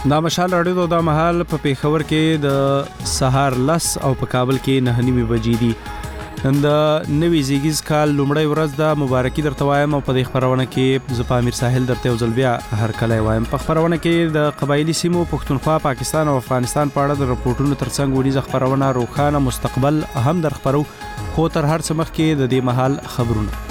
دا مشال راډیو د مهال په پیښور کې د سهار 10 او په کابل کې 9:30 بجې دي. نن د نوي زیږیز کال لومړی ورځ د مبارکي درته وایم او په دې خبرونه کې زه په امیر ساحل درته یو ځل بیا هر کله وایم. په خبرونه کې د قبایلی سیمو پښتونخوا، پاکستان او افغانستان په اړه د راپورټونو ترڅنګ ونیزه خبرونه روښانه مستقبل هم در خبرو، خو تر هر څه مخکې د دې مهال خبرونه.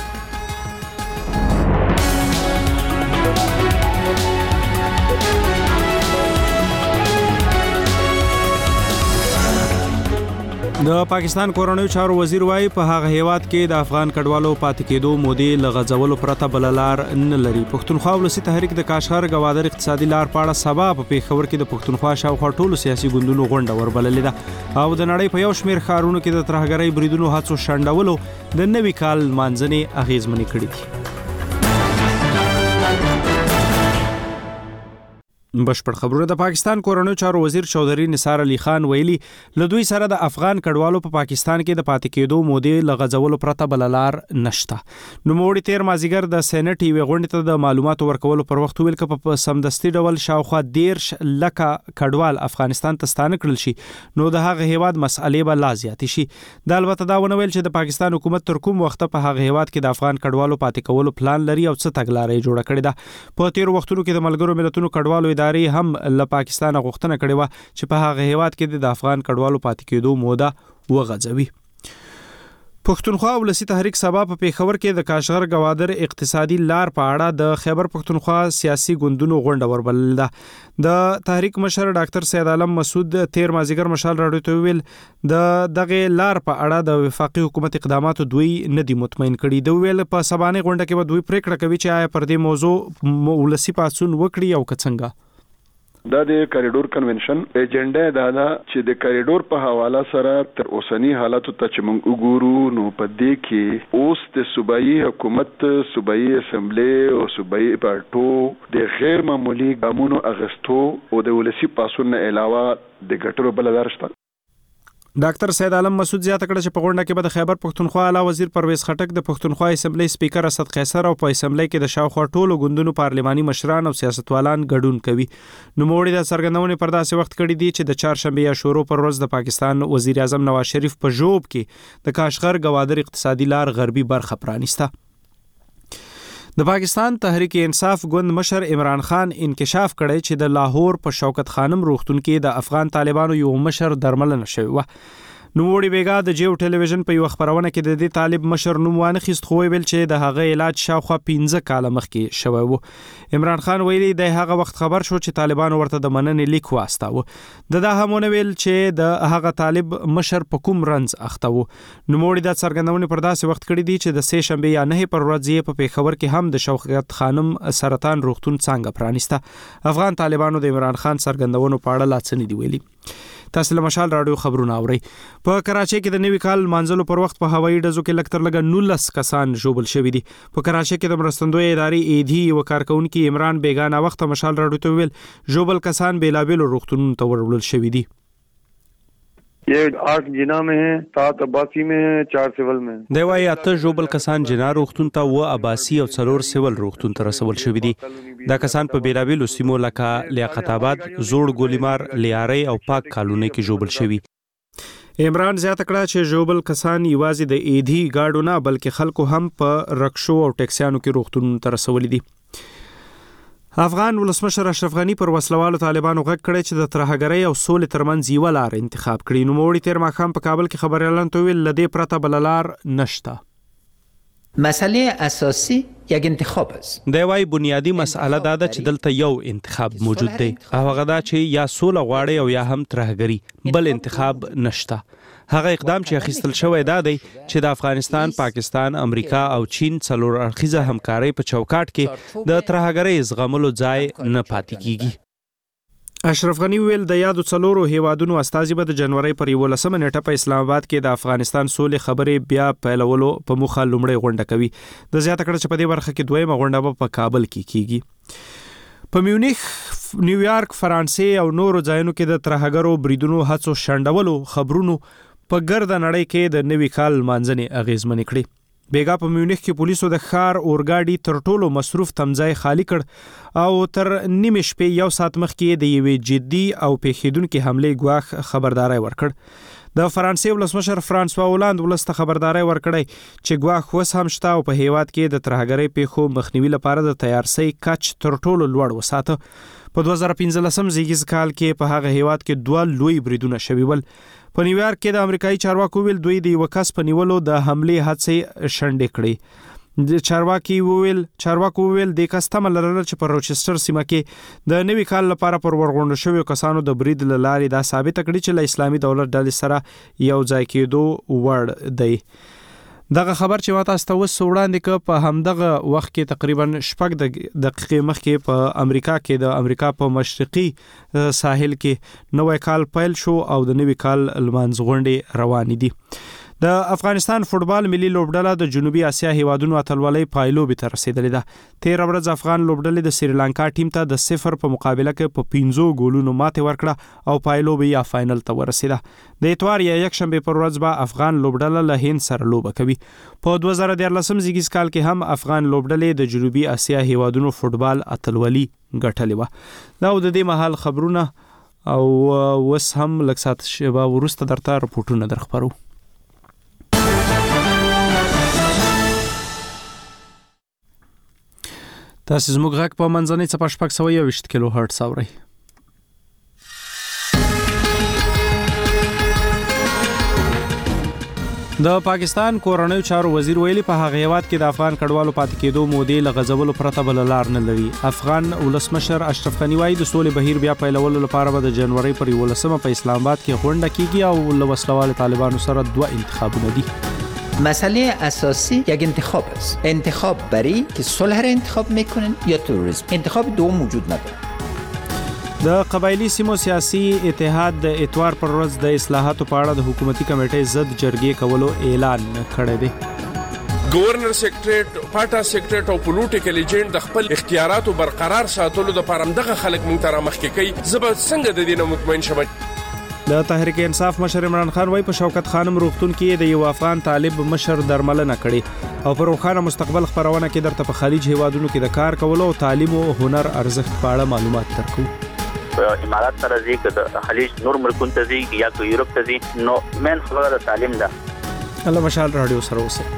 د پاکستان کورنیو چارو وزیر وایي په هغه هیواد کې د افغان کډوالو پاتې کېدو مودې له غځولو پرته بل لار نه لري. پښتونخوا ولسي تحریک د کاشغر ګوادر اقتصادي لار په اړه سبا په پیښور کې د پښتونخوا شاوخوا ټولو سیاسي ګوندونو غونډه وربللې ده او د نړۍ په یو شمېر ښارونو کې د ترهګرۍ بریدونو هڅو شنډولو د نوي کال لمانځنې اغېزمنې کړې دي. بشپړ خبرونه. د پاکستان کورنیو چارو وزیر چودھری نثار علي خان ویلي له دوی سره د افغان کډوالو په پاکستان کې د پاتې کېدو مودې له غځولو پرته بل لار نشته. نوموړي تیر مازیګر د سېنات یوې غونډې ته د معلوماتو ورکولو پر وخت ویل چې په سمدستي ډول شاوخوا 13 لکه کډوال افغانستان ته ستانه کړل شي نو د هغه هیواد مسئلې به لا زیاتې شي. د البته دا ونه ویل چې د پاکستان حکومت تر کوم وخت په هغه هیواد کې د افغان کډوالو پاتې کولو پلان لري او څه تګلارې جوړه کړې ده. په تیر وختونو کې د ملګرو ملتونو کډوالو ادارې هم له پاکستان غوښتنه کړې و چې په هغه هیواد کې د افغان کډوالو پاتې کېدو موده وغځوي. پښتونخوا ولسي تحریک سبا په پیښور کې د کاشغر ګوادر اقتصادي لار په اړه د خیبر پښتونخوا سیاسي ګوندونو غونډه وربلل ده. د تحریک مشر ډاکټر سید عالم مسعود تیر مازیګر مشال راډیو ته ویل د دغه لار په اړه د وفاقي حکومت اقداماتو دوی نه دي مطمئن کړي. دوی ویل په سبانه غونډه کې به دوی پریکړه کوي چې آیا پر دې موضوع ولسي پاڅون وکړي او که څنګه. دا د کریډور کنونشن ایجنډا دا چې د کریډور په حواله سره تر اوسنی حالاتو ته چې موږ وګورو نو په دې کې اوس د صوبایي حکومت، صوبایي اسمبلی او صوبایي پارټو د غیر معمولی ګامونو اغستو او د ولسی پاسون نه علاوه د ګټلو بل لار شته. ډاکټر سید عالم مسعود زیاته کړه چې په غونډه کې به د خیبر پښتونخوا اعلی وزیر پرویز خټک، د پښتونخوا اسمبلی سپیکر اسد قیصر او په اسمبلی کې د شاوخوا ټولو ګوندونو پارلماني مشران او سیاستوالان ګډون کوي. نوموړي د څرګندونې پر داسې وخت کړی دی چې د چهارشنبه یا شورو پر ورځ د پاکستان وزیر اعظم نواز شریف په ژوب کې د کاشغر ګوادر اقتصادي لار غربي برخه پرانیسته. د پاکستان تحریک انصاف ګوند مشر عمران خان انکشاف کړی چې د لاهور په شوکت خانم روغتون کې د افغان طالبانو یو مشر درملنه شوی و. نوموړي بیګا د جیو ټلویزیون په یو خبرونه کې د دې طالب مشر نوم وانخیست، خو ویل چې د هغه علاج شاوخوا 15 کاله مخکې شوی و. عمران خان ویلي د هغه وخت خبر شو چې طالبانو ورته د مننې لیک واستاوه. دا هم ویل چې د هغه طالب مشر په کوم رنځ اخته و. نوموړي د څرګندونې پر داسې وخت کړی دی چې د سه شنبه یا 9 پر ورځ یې په پیښور کې هم د شوکت خانم سرطان روغتون څنګه پرانیسته. افغان طالبانو د عمران خان څرګندونو په اړه لا څه نه دی ویلي. تاسو له مشال راډیو خبرونه اورئ. په کراچۍ کې د نوي کال منځلو پر وخت په هوایي ډزو کې لکتر لګا 19 کسان ژوبل شوي دي. په کراچۍ کې د مرستندوی ادارې ایدي و کارکونکي عمران بیگانه وخت مشال راډیو ته ویل ژوبل کسان بیلابیل روغتونونو ته وړل شوي دي. ये 8 जिना में है, 7 अब्बासी में है, 4 सिविल में. دی وايي 8 ژوبل کسان جنا روغتون ته و اباسي او 4 سیول روغتون ته رسول شوي دي. دا کسان په بیلابیلو سیمو لکه لیاقت آباد، زوړ ګولیمار، لیارۍ او پاک کالونۍ کې ژوبل شوي. عمران زیاته کړه چې ژوبل کسان یوازې د ایدي گاډو نه بلکې خلکو هم په رکشو او ټیکسیانو کې روغتونونو ته رسولي دي. افغان ولسمشر اشرف غنی پر وسلوالو طالبانو غږ کړی چې د ترهګرۍ او سولې ترمنځ یوه لار انتخاب کړي. نوموړي تیر ماښام په کابل کې خبریالانو ته ویل له دې پرته بله لار نشته. مسئله اساسی یک انتخاب است. دی وايي بنیادی مسئله دا ده چې دلته یو انتخاب موجود دی او هغه دا چې یا سوله غواړي او یا هم ترهګري، بل انتخاب نشته. هغه اقدام چې اخیستل شوی دا دی چې د افغانستان، پاکستان، امریکا او چین څلور اړخیزه همکارۍ په چوکاټ کې د ترهګرۍ زغملو ځای نه پاتې کیږي. اشرف غنی ویل د یادو څلورو هیوادونو استازي به د جنوري پر 11 نیټه په اسلام آباد کې د افغانستان سولې خبرې بیا پیلولو په موخه لومړی غونډه کوي. د زیاته کړه چې په دې برخه کې دویمه غونډه په کابل کې کیږي. په میونخ، نیویارک، فرانسې او نورو ځایونو کې د ترهګرو بریدونو هڅو شنډولو خبرونو په ګرده نړۍ کې د نوي کال لمانځنې اغېزمنې کړې. بیګا په میونخ کې پولیسو د ښار اورګاډي تر ټولو مصروف تمځای خالی کړ او تر نیمه شپې 1 ساعت مخکې د یوې جدي او پیښیدونکو حمله ګواښ خبرداري ورکړ. د فرانسې ولسمشر فرانسوا هولند ولسته خبرداري ورکړی چې ګواښ وس هم شته او په هیواد کې د ترهګرۍ پیښو مخنیوي لپاره د تیارسۍ کچ تر ټولو لوړ وساته. په 2015 زیږیز کال کې په هغه هیواد کې 2 لوی بریدونه شوي ول. په نیویارک کې د امریکایي چارواکو ویل دوی د یو کس په نیولو د حمله هڅې شنډې کړې. د چارواکو ویل د کستمه لرل چې په روچستر سیمه کې د نوي کال لپاره پر ورغونډو شویو کسانو د برید لارې دا ثابت کړي چې له اسلامي دولت ډلې سره یو ځای کېدو وړ دی. دغه خبر چې واته استوس وړاندې ک په همدغه وخت کې تقریبا 6 دقیقې مخکې په امریکا کې د امریکا په مشرقي ساحل کې نوې کال پیل شو او د نوي کال لمانځغونډې روانې دي. د افغانستان فوتبال ملي لوبډله د جنوبي اسیا هیوادونو اتلولۍ پایلوبې ته رسیدلې ده. 13 ورځ افغان لوبډلې د سریلانکا ټیم ته د 0 په مقابله کې په 15 ګولونو ماتې ورکړه او پایلوبې یا فائنل ته ورسیده. د اتوار یا یکشنبه پر ورځ به افغان لوبډله له هند سره لوبه کوي. په 2014 زیږیز کال کې هم افغان لوبډلې د جنوبي اسیا هیوادونو فوتبال اتلولي ګټلې و. دا د دې مهال خبرونه او وس هم لږ ساعت شبا ورسته درته رپورټونه درخبرو. تاسو زموږ غږ په منځنۍ څپه 621 کیلو هرتز اورئ. د پاکستان کورنیو چارو وزیر ویلي په هغه هیواد کې د افغان کډوالو پاتې کېدو مودې لغځولو پرته بل لار نه لري. افغان ولسمشر اشرف غنی وايي د سولې بهیر بیا پیلولو لپاره به د جنوري پر 11 په اسلام آباد کې غونډه کیږي او له وسلوال طالبانو سره 2 انتخابونه دي. مسئله اساسی یک انتخاب است. انتخاب برای که صلح را انتخاب میکنن یا تروریسم. انتخاب دوم وجود نداره. د قبایلی سیمو سیاسي اتحاد د اتوار پر ورځ د اصلاحاتو په اړه د حکومتي کمیټې ضد جرګې کولو اعلان کړی دی. گورنر سیکریټریټ، پاټا سیکریټریټ او پولیټیکل ایجنټ د خپل اختیاراتو برقرار ساتلو د لپاره دغه خلک مونږ ته رامخکې کوي. زه به څنګه د دې نه مطمئن شم؟ د تحریک انصاف مشر عمران خان وايي په شوکت خانم روغتون کې د یو افغان طالب مشر درملنه کړي او پر روښانه مستقبل خبرونه کې درته په خلیج هیوادونو کې د کار کولو او تعلیم او هنر ارزښت په اړه معلومات درکو. امارات سره ځي که د خلیج نور ملکونو ته ځي یا که یورپ ته ځي نو مین خبره د تعلیم ده. الله مشال رادیو سره اوسه.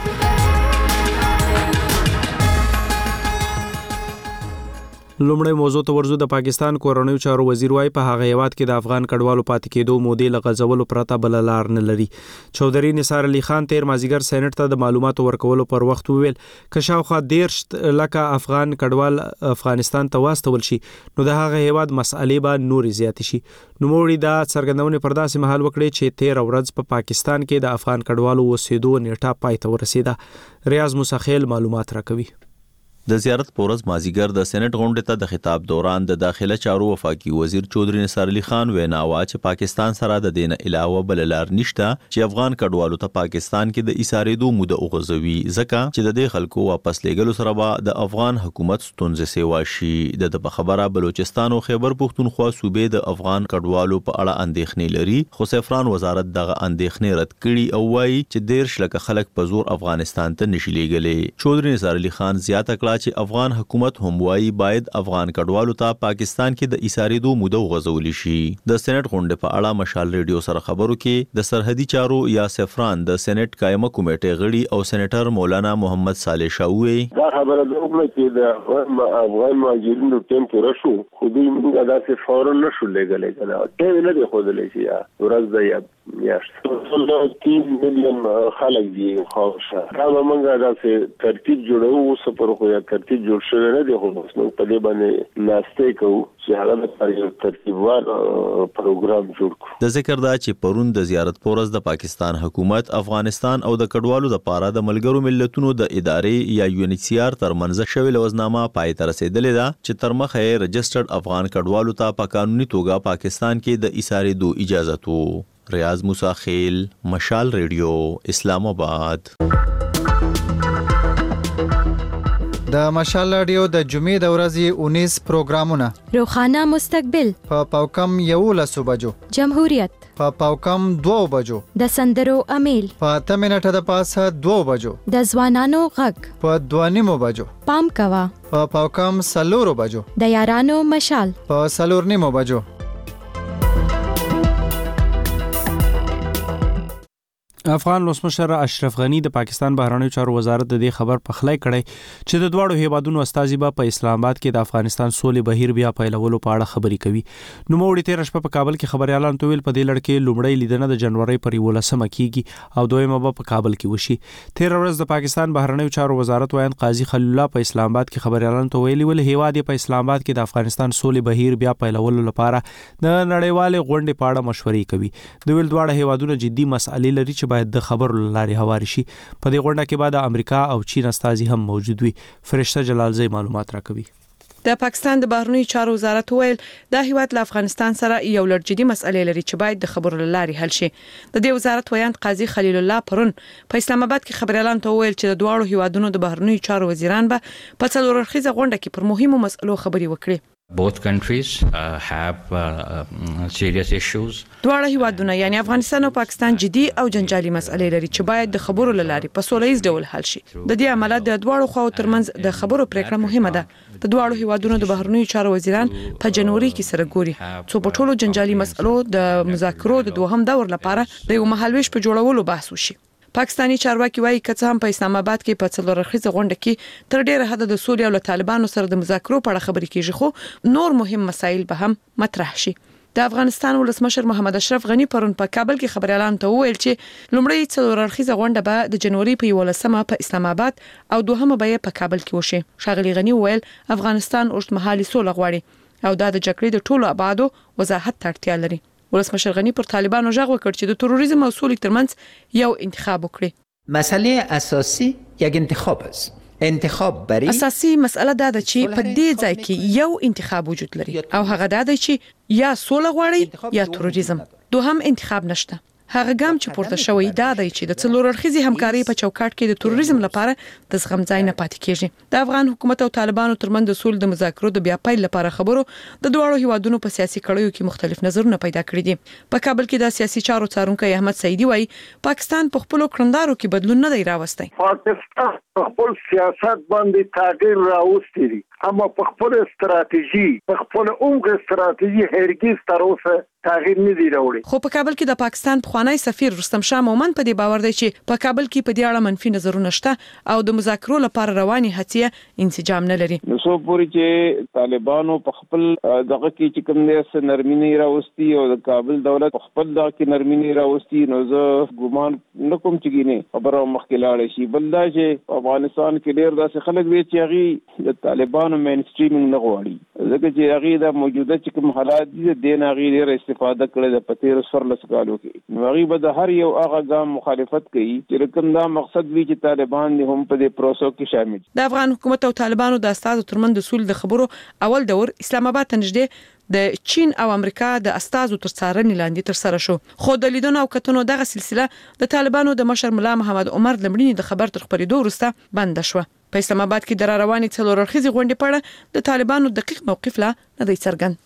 لومړی موضوع ته ورزو. د پاکستان کورنیو چارو وزیر وايي په هغه هیواد کې د افغان کډوالو پاتې کېدو مودې لغځولو پرته بل لار نه لري. چودري نثار علي خان تیر مازیګر سېنات ته د معلوماتو ورکولو پر وخت ویل که شاوخوا 13 لکه افغان کډوال افغانستان ته واستول شي نو د هغه هیواد مسئلې به نورې زیات شي. نو موږ دا څرګندونه پر داسې مهال وکړي چې 13 ورځ په پاکستان کې د افغان کډوالو وسیدو نیټه پای ته ورسیده. ریاض موسیخیل معلومات راکوي. د زیارت پورز مازیګر د سېنات غونډې ته د خطاب دوران د داخله چارو وفاقي وزیر چودري نثار علي خان وینا وا چې پاکستان سره د دین علاوه بل لار نشته چې افغان کډوالو ته پاکستان کې د ایساریدو موده اوغځوي ځکه چې د دې خلکو واپس لېګلو سره به د افغان حکومت ستونزې سیوا شي. د خبره بلوچستان او خیبر پختونخوا صوبې د افغان کډوالو په اړه اندېښنې لري خو سفران وزارت دغه اندېښنې رد کړي او وايي چې 13 لکه خلک په زور افغانستان ته نشي لېګلې. چودري نثار علي خان زیاته کړه چې افغان حکومت هم وايي باید افغان کډوالو ته پاکستان کې د ایساریدو موده وغځول شي. د سېنات غونډې په اړه مشال ریډیو سره خبرو کې د سرحدي چارو یا سفران د سېنات قائمه کمیټې غړي او سېنیټر مولانا محمد صالح شاوي دا خبره وکړه چې د افغان مهاجرینو ټیم پوره شو خو دوی موږ داسې فورن نشو لګلې کنه ټیم نه دی خودلې چې یا ورځ د یا 3 مليون خلک دي خوښه دا موږ داسې ترتیب جوړو اوس پر خو یا ترتیب جوړ شوی نه دی خو نو په دې باندې ناشته کوو چې هغه د ترتیبوار پروګرام جوړ کړو. د ذکر دا چې پرون د زیارت پورز د پاکستان حکومت افغانستان او د کډوالو د پاره د ملګرو ملتونو د ادارې یا UNHCR ترمنځ شوی لوزنامه پای ته رسیدلې ده چې تر مخه رجسټرډ افغان کډوالو ته په قانوني توګه پاکستان کې د ایساریدو اجازه تو. ریاض موسیخیل مشال ریډیو اسلام آباد. د مشال رادیو د جمعې د ورځې 19 پروګرامونه. روخانه مستقبل په پاوکم 11 بجو. جمهوریت په پاوکم 2 بجو، د سندرو امیل په 8 منټه د پاسه 2 بجو، د ځوانانو غږ په 2:30 بجو، پام کوا په پاوکم 4 بجو، د یارانو مشال په 4:30 بجو. افغان ولسمشر اشرف غنی د پاکستان بهرنیو چارو وزارت د دې خبر پخلی کړی چې د دواړو هیوادونو استازي به په اسلام آباد کې د افغانستان سولې بهیر بیا پیلولو په اړه خبرې کوي. نو موړي 13 شپه په کابل کې خبريالان ته ویل په دې لړ کې لومړی لیدنه د جنوري پر 11مه کیږي او دویمه به په کابل کې وشي. 13 ورځ د پاکستان بهرنیو چارو وزارت وایي قاضي خلیل الله په اسلام آباد کې خبريالان ته ویلي ول هیواد په اسلام آباد کې د افغانستان سولې بهیر بیا پیلولو لپاره د نړیوال غونډې په اړه مشورې کوي. دوی ول دواړه هیوادونه جدي مسئلې لري چې باید د خبرو لاري هواري شي. په دې غونډه کې بعد امریکا او چین استازي هم موجود وي. فرشته جلالزی معلومات راکوي. د پاکستان د بهرنیو چارو وزارت ویل د هیواد له افغانستان سره یو لړ جدي مسئلې لري چې باید د خبرو لاري حل شي. د دې وزارت ویاند قاضي خلیل الله پرون په اسلام آباد کې خبريالان ته ویل چې د دواړو هیوادونو د بهرنیو چارو وزیران به په څلور اړخیزه غونډه کې پر مهمو مسئلو خبري وکړي. Both countries have serious issues. دواړه هیوادونه یعنی افغانستان او پاکستان جدي او جنجالي مسئلې لري چې باید د خبرو لاري په سولهییز ډول حل شي. د دې عملیات د دواړو خواو ترمنځ د خبرو پریکړه مهمه ده. د دواړو هیوادونو د بهرنیو چارو وزیران په جنوري کې سره ګوري څو په ټولو جنجالي مسئلو د مذاکرو د دوهم دور لپاره د یو مهالويش په جوړولو بحث وشي. پاکستانی چارواکي وايي کڅ هم په اسلام آباد کې په څلور اړخیزه غونډه کې تر ډیره حد د سولې او طالبانو سره د مذاکرو په اړه خبرې کیږي خو نور مهم مسایل به هم مطرح شي. د افغانستان ولسمشر محمد اشرف غنی پرون په کابل کې خبريالان ته وویل چې لومړی څلور اړخیزه غونډه به د جنوري په 11مه په اسلام آباد او دوهمه به په کابل کې وشي. ښاغلي غنی وویل افغانستان اوږدمهالي سوله غواړي او دا د جګړې د ټولو ابعادو وضاحت ته اړتیا لري. ولسمشر غنی پر طالبانو ژغ وکړ چې د تروریزم او سولې ترمنځ یو انتخاب وکړي. مسئله اساسی یک انتخاب است. انتخاب برای اساسی مسئله دا ده چې په دې ځای کې یو انتخاب وجود لري او هغه دا ده چې یا سوله غواړي یا تروریزم. دوهم انتخاب نشته. هغه ګام چې پورته شوی دا دی چې د څلور اړخیزي همکاري په چوکاټ کې د تروریزم لپاره د زغم ځای نه پاتې کیږي. د افغان حکومت او طالبانو ترمنځ د سولې د مذاکرو د بیا پیل لپاره خبرو د دوړو هیوادونو په سیاسي کړیو کې مختلف نظرونه پیدا کړی دي. په کابل کې د سیاسي چارو څارونکو احمد سعیدی وایي پاکستان په خپل کړندارو کې بدلون نه دی راوستی. پاکستان خپل سیاست باندې تغییر راوستي دي اما په خپل ستراتیژي په خپل عمق ستراتیژي هرگز تر اوسه تغییر نه دی راوړی. خو په کابل کې د پاکستان پخوانی سفیر رستم شاه مومن په دې باور دی چې په کابل کې په دې اړه منفي نظرونه شته او د مذاکرو لپاره رواني هڅې انسجام نه لري. نو څو پوری چې طالبانو په خپل دغه کې چې کوم نه نرمینی راوستي او د کابل دولت په خپل دغه کې نرمینی راوستي نو زه ګومان نکوم چې ګینه خبره مخکې لاړ شي. بل دا چې افغانستان کې ډېر داسې خلک وي چې هغه د طالبانو مین سټریمینګ نه غواړي ځکه چې هغه د موجوده چې کوم حالات دي د نه غیر استفاده کړي د پتیر سر لسکالو کې نو هغه به د هر یو هغه ګام مخالفت کوي چې کوم دا مقصد وي چې طالبان هم په دې پروسو کې شامل. د افغان حکومت او طالبانو د استازو ترمنځ د سولې د خبرو اول دور اسلام آباد ته نږدې د چین او امریکا د استازو تر څارنې لاندې تر سره شو. خو د لیدونو او کتنو دغه سلسله د طالبانو د مشر ملا محمد عمر لمړنی د خبر تر خبرېدو وروسته بند شوه. په اسلام آباد کې د رواني څلور اړخیزې غونډې په اړه د طالبانو دقیق موقف لا نه دی څرګند.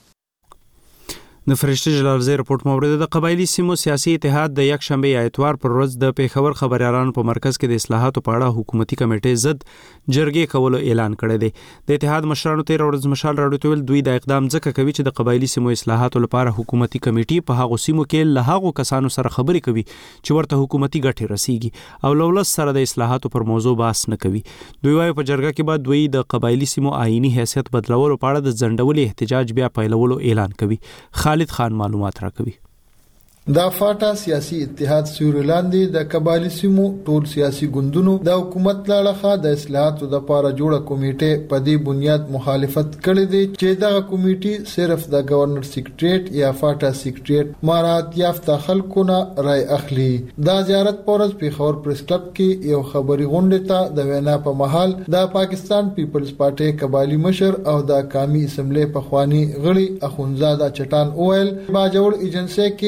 د فرشته جلالزی رپورت مورد د قبایلی سیمو سیاسي اتحاد د یک شنبه اتوار پر ورځ د پیښور خبريالانو په مرکز کې د اصلاحاتو په اړه حکومتي کمیټې ضد جرګې کولو اعلان کړی دی. د اتحاد مشرانو 13 ورځ مشال راډیو ته ویل دوی د اقدام ځکه کوي چې د قبایلی سیمو اصلاحاتو لپاره حکومتي کمیټې په هغو سیمو کې له هغو کسانو سره خبرې کوي چې ورته حکومتي ګټې رسیږي او لولس سره د اصلاحاتو پر موضوع بحث نه کوي. دوی وايي په جرګه کې بعد دوی د قبایلی سیمو آئینی حیثیت بدلولو په اړه د ځنډولې احتجاج بیا پیلولو اعلان کوي. خالد خان معلومات راکوي. دا فاټا سیاسي اتحاد سیورلاندې د قبایلی سیمو ټول سیاسي ګوندونو د حکومت لاړه د اصلاحاتو د لپاره جوړه کمیټه په دې بنیاد مخالفت کړې دي چې دا کمیټه صرف د گورنر سیکریټریټ یا فاټا سیکریټریټ مارات یافته خلکو نه رائے اخلي. دا زیارت پورز پیښور پریس کلب کې یو خبري غونډه ته د وینا په محل د پاکستان پیپلز پارټي قبایلی مشر او د قومي اسمبلی په خواني غړي اخونزاده چټان اویل باجوړ ایجنسی کې د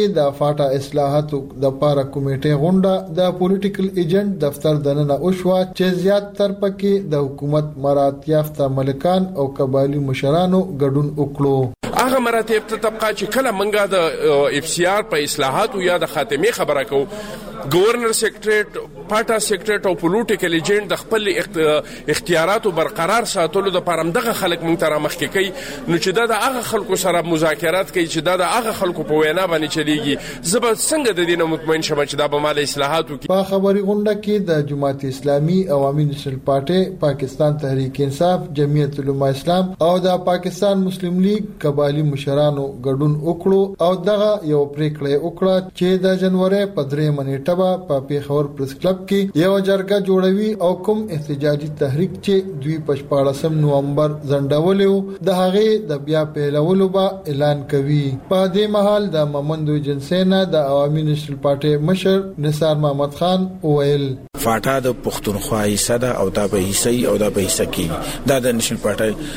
فاټا اصلاحاتو د پاره کمیټه غونډه د پولیټیکل ایجنټ دفتر دننه اوشوا چې زیات تر پکې د حکومت مراتب یافته ملکان او قبایلی مشرانو ګډون وکړو. هغه مراتب ته طبقه چې کله منګه د اف سی آر په اصلاحاتو یا د خاتمه خبره کو گورنر سیکریټریټ پاټا سیکریټریټ او پولیټیکل ایجنټ د خپل اختیاراتو برقرار ساتلو د پاره دغه خلک مونږ ته مخکې کوي نو چې دا هغه خلکو سره مذاکرات کوي چې دا هغه خلکو په وینا باندې چلیږي زه به څنګه د دې مطمئن شم چې دا به مال اصلاحاتو کې. په خبري غونډه کې د جماعت اسلامي عوامي نېشنل پارټي پاکستان تحریک انصاف جمعیت علماء اسلام او د پاکستان مسلم لیگ قبایلی مشرانو ګډون وکړو او دغه یو پریکړه وکړه چې د جنوري په 3 منېټه په پیښور پریس کلب کې یو جرګه جوړوي او کوم احتجاجي تحریک چې دوی په 14 نومبر ځنډولیو د هغه د بیا پیلولو به اعلان کوي. په دې مهال د ممندو جنسینا د عوامي نېشنل پارټي مشر نثار محمد خان وویل فاټا د پښتونخوا حصہ ده او دا به حصہ او دا به حصہ کې دا د نېشنل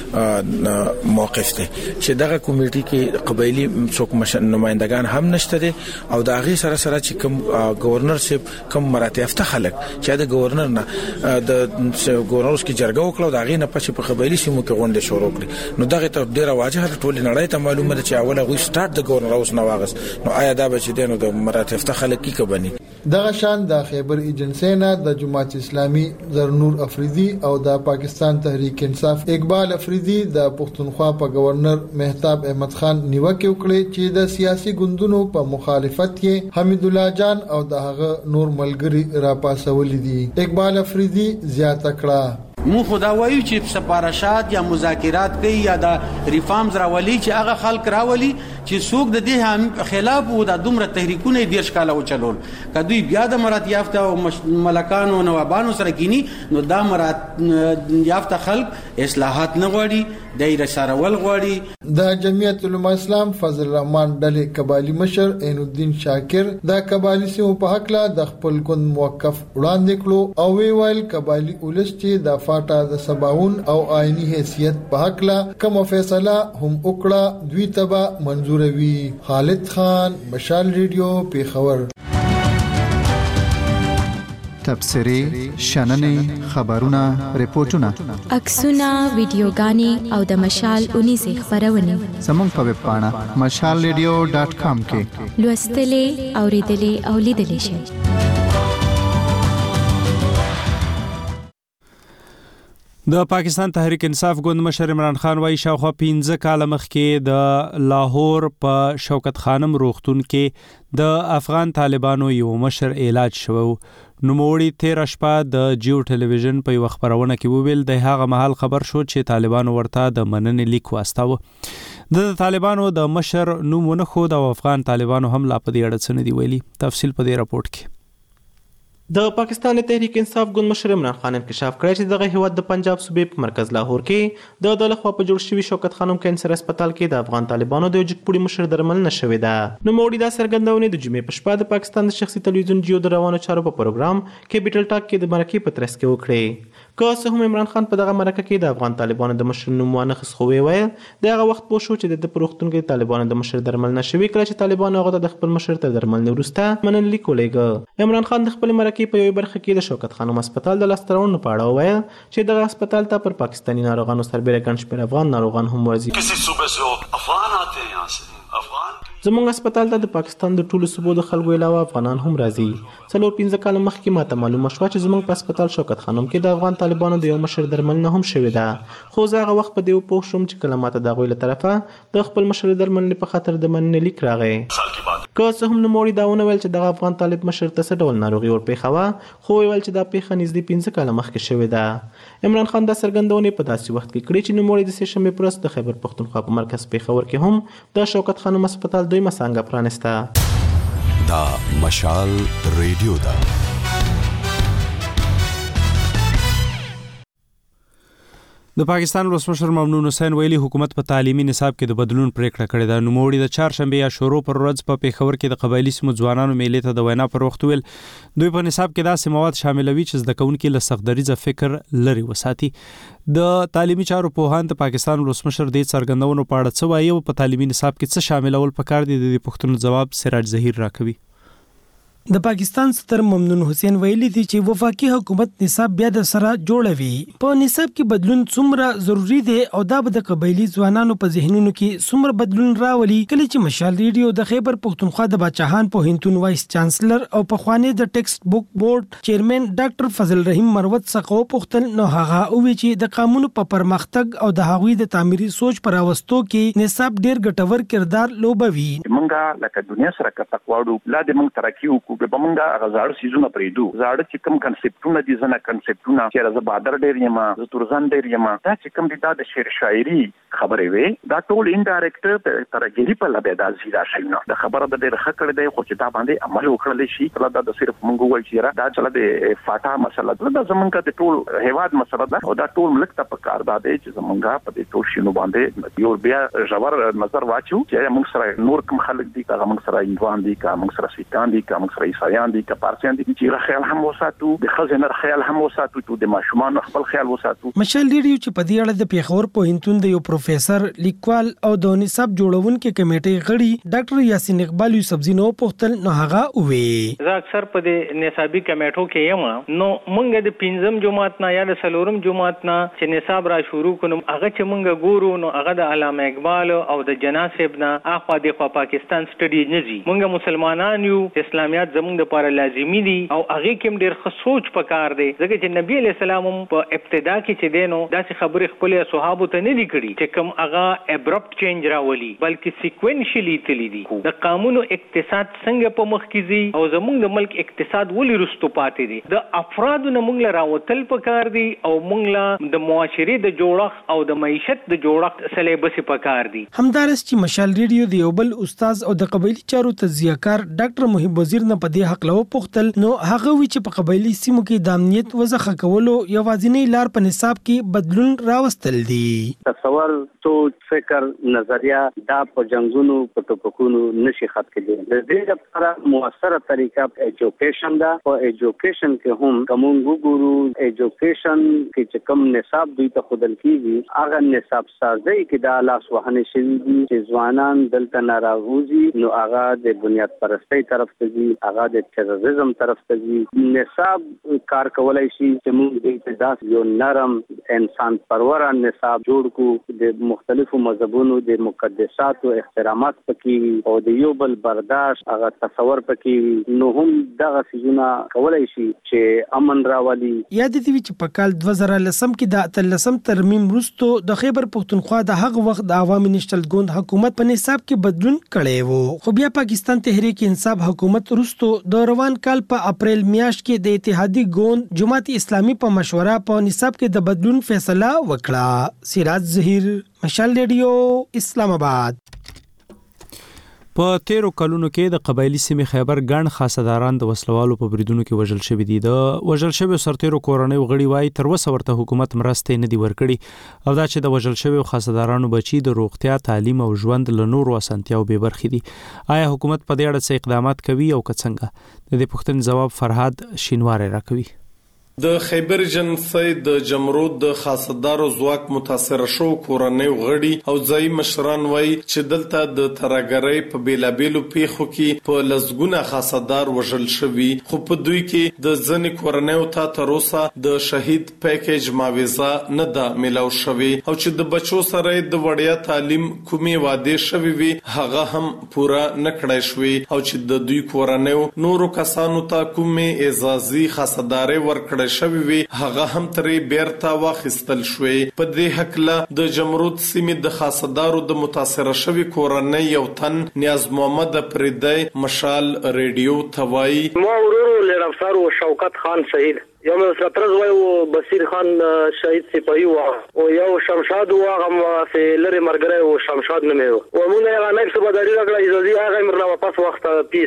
پارټي موقف دی چې دغه کمیټي کې قبایلی څوک نمائندگان هم نشته دي او دا غي سره چې کوم گورنر سیب کم مراتب افته خلک چې د گورنر نه د گورنر کی جرګه وکړه دا غي نه پښې په قبایلی سیمو کې غونډه شروع کړې نو دغه ته ډیره واجهه ټول نړۍ ته معلومه ده چې اوله غوي سٹارټ د گورنر اوس نه واغس نو آیا دا به چې دینو د مراتب افته خلک کی کبني. دغه شان د خیبر ایجنسینا د جماعت اسلامي زرنور افریدي او د پاکستان تحریک انصاف اقبال افریدي د پښتونخوا په گورنر مهتاب احمد خان نیوکه وکړه چې د سیاسي ګوندونو په مخالفت کې حمید الله جان او د نور ملګری را پاسولې دي. اقبال افریدي زیاته کړه مو خدا وایو چې سپارښات یا مذاکرات کوي یا د ریفارمز راولي چې هغه خلک راولي چې څوک د دې خلاف وو د دومره تحریکونه د اشکاله او چلول کدوې بیا د مراد یافته او ملکانو او نوابانو سره کینی نو دا مراد یافته خلک اصلاحات نه غواړي دایره سرول غواړي. د جمعیت علماء اسلام فضل الرحمن ډلې قبایلی مشر عین الدین شاکر د قبایلی سیمو په حق لا د خپل ګوند موقف وړاندې کړو او ویل قبایلی ولس چې د فاټا د سباون او آئینی حیثیت په حق لا کوم فیصله هم وکړه دوی تبا منزوروي. خالد خان مشال ریډیو پیښور. تبصری شننې خبرونه ریپورتونه عکسونه ویډیوګانې او د مشال 19 خبرونه زموږ په ویب پاڼه mashalradio.com کې لوستلې اوریدلې او لیدلې شئ. د پاکستان تحریک انصاف ګوند مشر عمران خان وايي شاوخوا 15 کال مخکې د لاهور په شوکت خانم روغتون کې د افغان طالبانو یو مشر علاج شوو. نوموړي 13 شپه د جیو ټلویزیون په یو خبرونه کې وویل د هغه مهال خبر شو چې طالبانو ورته د مننې لیک واستاوه. د طالبانو د مشر نومونه خو د افغان طالبانو هم لا په دې اړه څه نه دی ویلي. تفصیل په دې راپورټ کې. د پاکستان تحریک انصاف ګوند مشر عمران خان انکشاف کړی چې دغه هیواد د پنجاب صوبې په مرکز لاهور کې د لخوا په جوړ شوي شوکت خانم کینسر هسپتال کې د افغان طالبانو د جګپوړي مشر درملنه شوې ده. نوموړي دا څرګندونه د جمعې په شپه د پاکستان د شخصي تلویزیون جیو د روانو چارو په پروګرام کیپټل ټاک کې د مرکې په ترڅ کې وکړې. که څه هم عمران خان په دغه مرکه کې د افغان طالبانو د مشر نوم ونه خسخوي ویل د هغه وخت پوه شو چې د پروختون کې طالبانو د مشر درملنه شوې کړه چې طالبانو هغه د خپل مشر تر درملنه وروسته مننه لیک ولېږه. عمران خان د خپل مرکې په یوه برخه کې د شوکت خانم هسپتال د لاسترونو په اړه وویل چې دغه هسپتال ته پر پاکستاني ناروغانو سربېره ګڼ شمېر افغان ناروغان هم ورځي. زموږ هسپتال ته د پاکستان د ټولو صوبو د خلکو علاوه افغانان هم راځي. 4-15 کال مخکې ماته معلومه شوه چې زموږ په هسپتال شوکت خانم کې د افغان طالبانو د یو مشر درملنه هم شوې ده. خو زه هغه وخت په دې پوه شوم چې کله ماته د هغوی له طرفه د خپل مشر درملنې په خاطر د مننې لیک راغی. که څه هم نوموړي دا ونه ویل چې دغه افغان طالب مشر ته څه ډول ناروغي ورپېښوه خو ویل چې دا پیښه نږدې 15 کاله مخکې شوې ده. عمران خان دا څرګندونې په داسې وخت کې کړې چې نوموړي د سې شنبې په ورځ د خیبر پښتونخوا په مرکز پېښور کې هم د شوکت خانم هسپتال دویمه څانګه پرانیسته. دا مشال ریډیو ده. د پاکستان ولسمشر ممنون حسین ویلي حکومت په تعلیمي نصاب کې د بدلون پریکړه کړې ده. نوموړي د چهارشنبه یا شروع پر ورځ په پیښور کې د قبایلی سیمو ځوانانو میلې ته د وینا پر وخت ویل دوی په نصاب کې داسې مواد شاملوي چې زده کوونکي له سختدریزه فکر لري وساتي. د تعلیمي چارو پوهان د پاکستان ولسمشر د څرګندونو په اړه څه وایي او په تعلیمي نصاب کې څه شاملول پکار دي د پوښتنو جواب سراج ظهیر راکوي. د پاکستان صدر ممنون حسین ویلي دي چې وفاقي حکومت نصاب بیا د سره جوړوي. په نصاب کې بدلون څومره ضروری دی او دا به د قبایلی ځوانانو په ذهنونو کې څومره بدلون راولي. کله چې مشال ریډیو د خیبر پښتونخوا د باچاهان پوهنتون وایس چانسلر او په خوانې د ټیکسټ بوک بورډ چیرمن ډاکټر فضل رحیم مروت څخه پوښتل نو هغه وی چې د قانون په پرمختګ او د هغوی د تعمیري سوچ پر اوستو کې نصاب ډیر ګټور کردار لوبوي. مونږه لکه دنیا سره کتاکواړو لا د مونږ ترقی وکړو به مونږه غزاړو سيزونه پریدو. زاړه چې کوم کنسپټونه دي زنه کنسپټونه چې راز بادر ډیر یم ز تورزان ډیر یم دا چې کوم دي د شعر شاعري خبرې وي دا ټول انډایرکټ ترګری په لبه د زیرا شینه د خبره د ډیر خکړه دی خو چې دا باندې عمل وکړل شي کله دا صرف مونږ وایي چې دا چله د فاټا مسله ده زمونږه د ټول هیواد مسله ده او دا ټول ملک ته په کار ده چې زمونږه په دې ټول شینو باندې یو بیا ژور نظر واچو چې موږ سره نور کوم خلک دي که موږ سره ایندوان دي که موږ سره سیکان دي که موږ سره عیسایان دي که پارسیان دي چې خیال هم وساتو د خزینر خیال هم وساتو ته د ماشومان خپل خیال وساتو. مشال ریډیو چې په دې اړه د پیښور پوهنتون د یو پروفیسور لیکوال او د نصاب جوړونکو کمیټې غړي ډاکټر یاسین اقبال یوسفزی نو پوښتل نو هغه وی زه اکثر په دې نصابي کمیټو کې یم نو مونږ د 5م جماعت نه یا د 4م جماعت نه چې نصاب را شروع کړو هغه چې مونږ ګورو نو هغه د علامه اقبال او د جناسب نه اخوا د پاکستان سټډي نه دي. مونږ مسلمانان یو اسلامیات زمونږ لپاره لازمي دي او هغه کې ډېر خصوص پکار دی ځکه چې نبی علیہ السلام په ابتدا کې چې دینو داسې خبرې خپل صحابه ته نه دي کړي چې کوم هغه ابرپټ چینج راولي بلکې سیکوینشلی تللی دي. د قانون اقتصاد څنګه په مخ کې دي او زمونږ د ملک اقتصاد ولې رستو پاتې دي د افرادو نه مونږ راوتل پکار دي او مونږ لا د معاشري د جوړښت او د معیشت د جوړښت سلیبس پکار دي. همدارس چې مشال ریډیو د یو بل استاد او د قبایلی چارو تجزیه‌کار ډاکټر محب وزیر نه په دې حق لو پوښتل نو هغه وی چې په قبایلی سیمو کې د امنیت وضعه کولو یوازینی لار په نصاب کې بدلون راوستل دي. تصور سوچ فکر نظریه دا په جنگونو په ټوپکونو نشي ختم کېدی. د دې لپاره موثره طریقه ایجوکیشن دا او ایجوکیشن کې هم کوم ګورو ایجوکیشن کې چې کوم نصاب دوی ته خودل کیږي هغه نصاب سازي کې دا لاس وهنه شي چې ځوانان دلته ناراضي نو هغه د بنیاد پرستی طرف ته دي هغه د تروریزم طرف ته دي. نصاب کار کولای شي چې موږ د اقتداس یو نرم انسان پرور نصاب جوړ کو د مختلفو مذهبونو د مقدساتو احترامات پکې او د یو بل برداشت هغه تصور پکې نو هم دغه سيزونه کولای شي چې امن راولي. یاد دي چې په کال 2010 کې د 13 ترمیم وروسته د خیبر پښتونخوا د هغه وخت د عوامي نشټل ګوند حکومت په نصاب کې بدلون کړی وو خو بیا پاکستان تحریک انصاف حکومت وروسته د روان کال په اپریل میاشت کې د اتحادی ګوند جماعت اسلامي په مشوره په نصاب کې د بدلون فیصله وکړه. سراج ظهیر مشال ریډیو اسلام آباد. په 13 کلونو کې د قبایلی سیمې خیبر ګڼ خاصداران د وسلوالو په بریدونو کې وژل شوي دي. د وژل شویو سرتیرو کورنۍ غړي وایي تر اوسه ورته حکومت مرستې نه دي ورکړي او دا چې د وژل شویو خاصدارانو بچي د روغتیا تعلیم او ژوند له نورو اسانتیاو بې برخې دي. آیا حکومت په دې اړه څه اقدامات کوي او که څنګه؟ د دې پوښتنې جواب فرهاد شینواری راکوي. د خیبر جنسي د جمرود د خاصدارو ځواک متاثر شو کورنۍ غړي او ځای مشران وایي چې دلته د ترګرۍ په بیلابېلو پیښو کې په لزګونه خاصدار وژل شوي خو په دوی کې د ځنې کورنۍ ته تر اوسه د شهید پیکیج معاوضه نه ده ملاو شوی او چې د بچو سره د وړیا تعلیم کومې وعده شوی وي هغه هم پورا نه کړای شوی او چې د دوی کورنۍ نورو کسانو ته کومې اعزازي خاصداري ورکړل شوی وي هغه هم ترې بیرته واخیستل شوی. په دې حق له د جمرود سیمې د خاصدارو د متاثر شوی کورنۍ یو تن نیاز محمد پردی مشال ریډیو توای ما ورور لرفسر او شوکت خان شهید یو مسترز وایو بصیر خان شهید سپاهی او یو شمشاد واغم فی لری مرګره او شمشاد نه مې او موږ یې غنښت بداري راغله اجازه هغه مرنا واپس وخت پیسه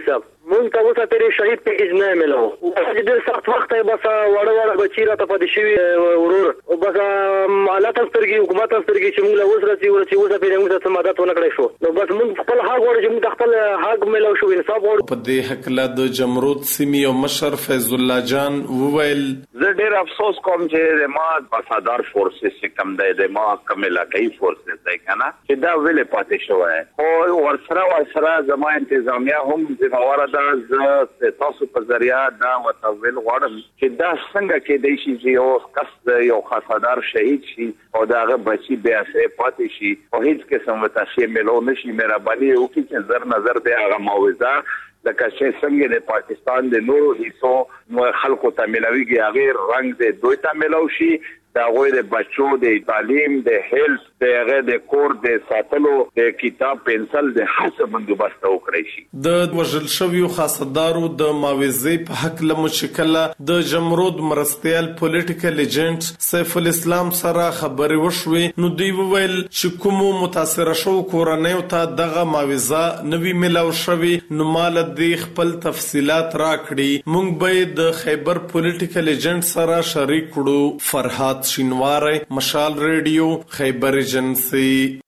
مونږ ته اوسه ترې شهید پیکیج نه ملو چې ډېر سخت وخت یې بس وړه بچی راته پاتې شوي ورور بس حالات سترګې حکومت سترګې چې موږ له اوس راځي اوسه پرې موږ ته مدد ونه کړی شو نو بس موږ خپل حق غواړو چې موږ خپل حق ملو شو انصاف غواړو. په دې حکله د جمرود سیمې او مشر فیض الله جان وویل زه ډېر افسوس کوم چې ما بسادار فورسز کم دی د ما کم علاقائی فورسز دی کنه چې دا ویلې پاتې شوی او ورسره زما انتظامیه هم ذمہواره ده زه تاسو په ذریعہ دا وتویل غواړم چې دا څنګه کېدای شي چې یو کس یو خاصدار شهید شي او داغه بچي بیا سه پاتې شي او هیڅ قسم وتاسې ملو نشي مهرباني وکړئ چې زر نظر دی هغه معاوضه لکه چې څنګه د پاکستان د نورو حصو خلکو ته ملويږي هغه رنگ د دوی ته ملو شي دا غوې د بچو د تعلیم د هیلث د هغه د کور د ساتلو د کتاب پنسل د حساب بندوبست وکړي شي. د وژل شویو خاصدارو د معاوضې په حق له مشکله د جمرود مرستيال پولیټیکل ایجنټ سیف الاسلام سره خبرې وشوي نو دوی وویل چې کوم متاثر شو کورنۍ ته دغه معاوضه نوی ملاو شوی نو مال د خپل تفصيلات راکړي مونږ به د خیبر پولیټیکل ایجنټ سره شریک کړو. فرحات شینواری مشال ریډیو خیبر ایجنسی.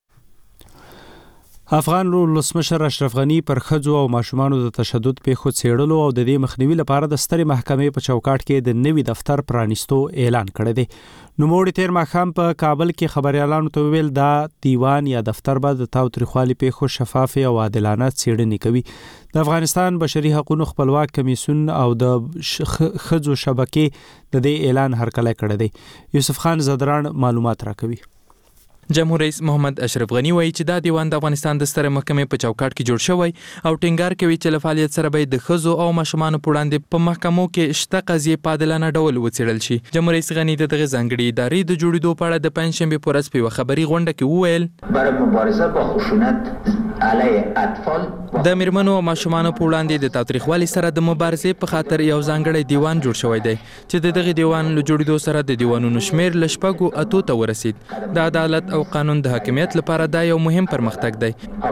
افغان ولسمشر اشرف غنی پر ښځو او ماشومانو د تشدد پیښو څېړلو او د دې مخنیوي لپاره د سترې محکمې په چوکاټ کې د نوي دفتر پرانیستو اعلان کړی دی. نوموړي تیر ماښام په کابل کې خبريالانو ته ویل دا دیوان یا دفتر به د تاوتریخوالي پیښو شفاف او عادلانه څېړنې کوي. د افغانستان بشري حقوقو خپلواک کمیسیون او د ښځو شبکې د دې اعلان هرکلی کړی دی. یوسف خان زدران معلومات راکوي. جمهور رئیس محمد اشرف غنی وایي چې دا دیوان د افغانستان د ستره محکمې په چوکاټ کې جوړ شوی او ټینګار کوي چې له فعالیت سره به د ښځو او ماشومانو په وړاندې په محکمو کې شته قضیې په عادلانه ډول وڅېړل شي. جمهور رئیس غنی دغه ځانګړي ادارې د جوړېدو په اړه د پنځشنبې په ورځ په یوه خبري غونډه کې وویل برای مبارزه با خشونت علیه اطفال د میرمنو او ماشومانو په وړاندې د تاوتریخوالي سره د مبارزې په خاطر یو ځانګړی دیوان جوړ شوی دی چې دغه دیوان له جوړېدو سره د دیوانونو شمیر ل 8 ته ورسید. د عدالت او قانون د حاکمیت لپاره دا یو مهم پرمختګ دی.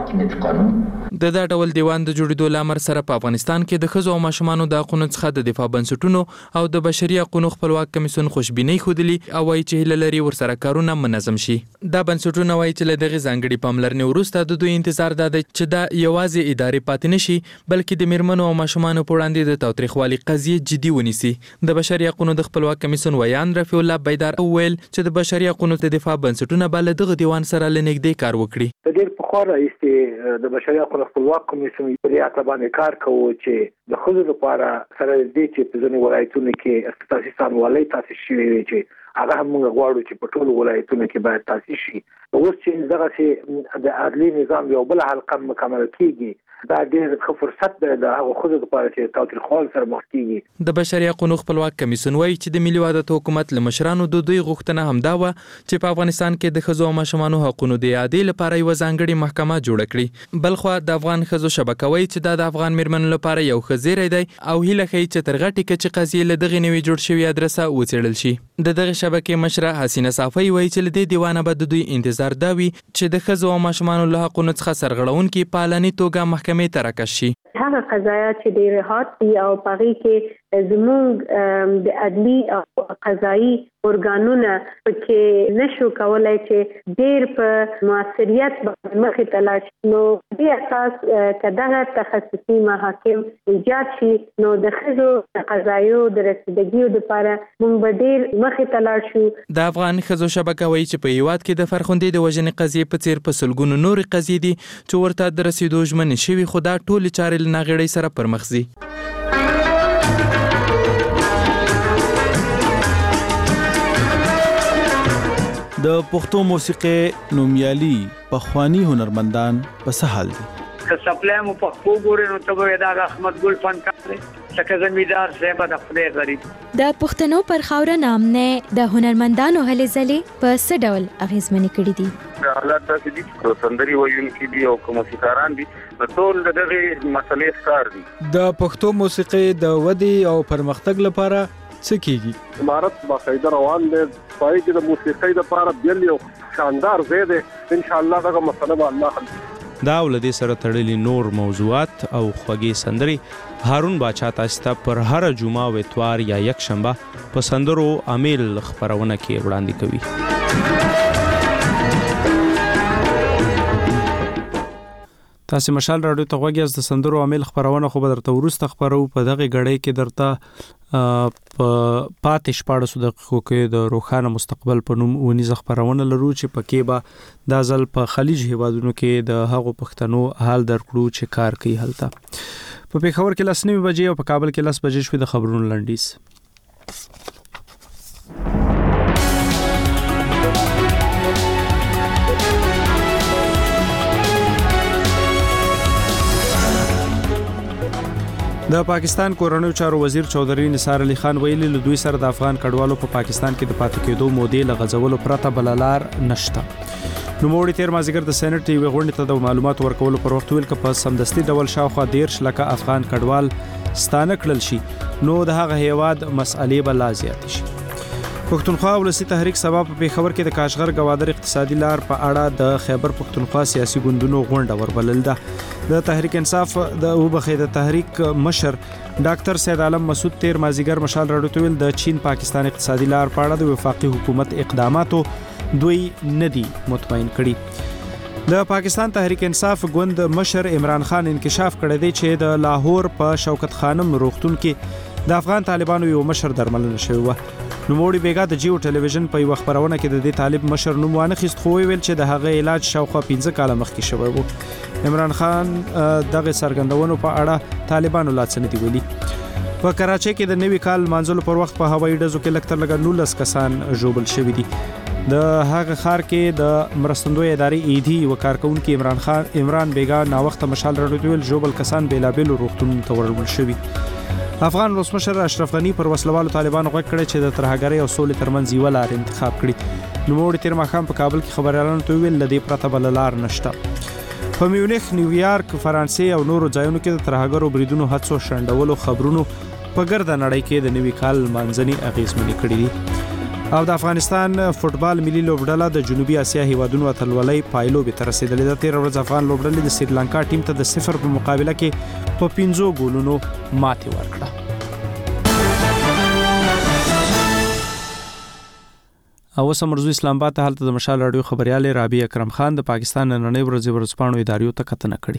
د دا ډول دیوان د جوړېدو لامر سره په افغانستان کې د ښځو او ماشومانو د حقوقو څخه د دفاع بنسټونو او د بشري حقوقو خپلواک کمیسیون خوشبینۍ خودلی او وايي چې هیله لري ورسره کارونه منظم شي. دا بنسټونه وايي چې له دغه ځانګړي پاملرنې وروسته د دوی انتظار ده چې دا یوازې ادارې پاتې نشي بلکې د میرمنو او ماشومانو په وړاندې د تاوتریخوالي قضیې جدي ونیسي. د بشري حقوقو د خپلواک کمیسیون ویان رفیع الله بیدار وویل چې د بشري حقوقو د دفاع بنسټونه بل دغه دیوان سره لنګدې کار وکړي. د ډېر پخوا راهیسې د بشري حقوقو خپلواک کمیسیون پرې باندې کار کوي چې د ښځو لپاره سره دې چې په ځینو ولایتونو کې اساسي ثانوالۍ تاسیس شوي وي چې هغه هم موږ غواړو چې په ټولو ولایتونو کې باید تاسیس شي. اوس چې دغه د عدلي نظام یو بل حلقه مکمل کیږي دا ډېر ښه فرصت دی د هغو ښځو لپاره چې تاوتریخوالي سره مخ کیږي. د بشري حقوقو خپلواک کمیسیون وایي چې د ملي وحدت حکومت له مشرانو د دوی غوښتنه همدا وه چې په افغانستان کې د ښځو او ماشومانو حقوقو د اعادې لپاره یو ځانګړې محکمه جوړه کړي. بلخوا د افغان ښځو شبکه وایي چې دا د افغان میرمنو لپاره یو ښه زیری دی او هیله ښیي چې تر غټې کچې قضیې له دغې نوې جوړ شوې ادرسه وڅېړل شي. د دغه شبکې مشره حسینه صافی وایي چې له دې دیوانه به د دوی انتظار دا وي چې د ښځو او ماشومانو له حقوقو څخه سرغړونکي په علني توګه محکمې ته راکش شي. هغه قضایا چې د رهات دي او پغې کې زموږ د عدلي او قضایي ارګانونه پکې نشو کولای چې ډېر په موثریت مخې ته لاړ شي. نو دې اساس کداغه تخصصي محاکم ایجاد شي نو د ښځو قضایو د رسیدګیو لپاره موږ به ډېر مخې ته لاړ شو. د افغان ښځو شبکه وایي چې په هیواد کې د فرخندې د وژنې قضیې په څیر په سلګونو نورې قضیې دي چې ورته د رسیدو ژمنې شوي خو دا ټولې چارې له ناغېړۍ سره پر مخ ځي. د پښتو موسیقي نومیالي پخوانی هنرمندان په سهال دي. که سپلای مو پښتو ګورې نو ته به دا احمد ګل فنکار دی لکه زمیدار صاحب د خدای غریب. د پښتنو پر خاوره نامنه د هنرمندانو هلې ځلې په څه ډول اغیزمنې کړې دي؟ حالات داسې دي چې سندري ویونکي دي او موسیقاران دي ټول دغه مسلې ښکار دي. د پښتو موسیقي د ودې او پرمختګ لپاره څه کیږي؟ امارت باقاعده روان دی پای کې د موسیقۍ لپاره بیل یو شاندار ځای دی ان شاء الله دغه مسله به الله حل. دا ولدي سره تړلي نور موضوعات او خوږې سندري هارون باچا تاسو ته پر هر جمعه او اتوار یا یک شنبه په سندرو امیل خبرونه کې وړاندې کوي. تاسو مشال رادیو ته غوږی از د سندرو عامل خبرونه خو به درته ورسته خبرو په دغه غړې کې درته په پاتې شپاړسو دقیقو کې د روښانه مستقبل په نوم ونیزه خبرونه لرو چې پکې به د ځل په خلیج هیوادونو کې د هغو پښتنو حال درکړو چې کار کوي هلته. په پیښور کې 9:30 بجې او په کابل کې 10 بجې شوې د خبرونو لنډیز. د پاکستان کورنیو چارو وزیر چودھری نثار علي خان ویلي له دوی سره د افغان کډوالو په پاکستان کې د پاتې کېدو مودې لغځولو پرته بللار نشته. نوموړي تیر مازیګر د سېنات یو غونډه ته د معلومات ورکولو پر وخت ویل ک په سمدستي ډول شاوخوا 13 لکه افغان کډوال ستانه کړل شي نو د هغه هیواد مسئلې به لا زیات شي. پښتونخوا ولسی تحریک سبب په پیښور کې د کاشغر گوادر اقتصادي لار په اړه د خیبر پښتونخوا سیاسي ګوندونو غونډه وربلل ده. د تحریک انصاف د وبخې د تحریک مشر ډاکټر سید عالم مسعود تیر مازیګر مشال راډیو ته ویل د چین پاکستان اقتصادي لار په اړه د وفاقي حکومت اقداماتو دوی ندي مطمئن کړي. د پاکستان تحریک انصاف ګوند مشر عمران خان انکشاف کړی دی چې د لاهور په شوکت خانم روغتون کې د افغان طالبانو یو مشر درملنه شوی و. نوموړي بیګا د جیو ټلویزیون په یو خبرونه کې د دې طالب مشر نوم وانه خست خو ویل چې د هغه علاج شاوخوا 15 کال مخکې شوی و. عمران خان دغه سرګندونو په اړه طالبانو لا څه نه دی ویلي. په کراچۍ کې د نوي کال مانځلو پر وخت په هوایي ډزو کې لکتر لګا 19 کسان ژوبل شوي دي. د هغه خار کې د مرستندوی ادارې ایدي وکارکونکو عمران بیګا نا وخت مشال راډیو ژوبل کسان بیلابل روغتون ته ورول شوي. افغان ولسمشر اشرف غنی پر وسلوالو طالبانو غږ کړی چې د ترهګرۍ او سولې ترمنځ یو لار انتخاب کړي. نوموړي تیر ماښام په کابل کې خبريالانو ته ویل لدی پرته بل لار نشته. په میونخ، نیویارک، فرانسې او نورو ځایونو کې د ترهګرو بریدونو هڅو شندولو خبرونو په ګرده نړۍ کې د نوي کال مانځني اغیزمنې کړې دي. او د افغانستان فوتبال ملي لوبډله د جنوبي اسیا هیوادونو اتلولۍ پایلوبې ته رسیدلې ده. تیر ورځ افغان لوبډلې د سریلانکا ټیم ته د 0 په مقابله کې په 15 ګولونو ماتې ورکړه. او سمرزو اسلام آباد ته حالت د مشال راډیو خبريال رابعه اکرم خان د پاکستان نننۍ ورځپاڼو ادارو ته کتنه کړې.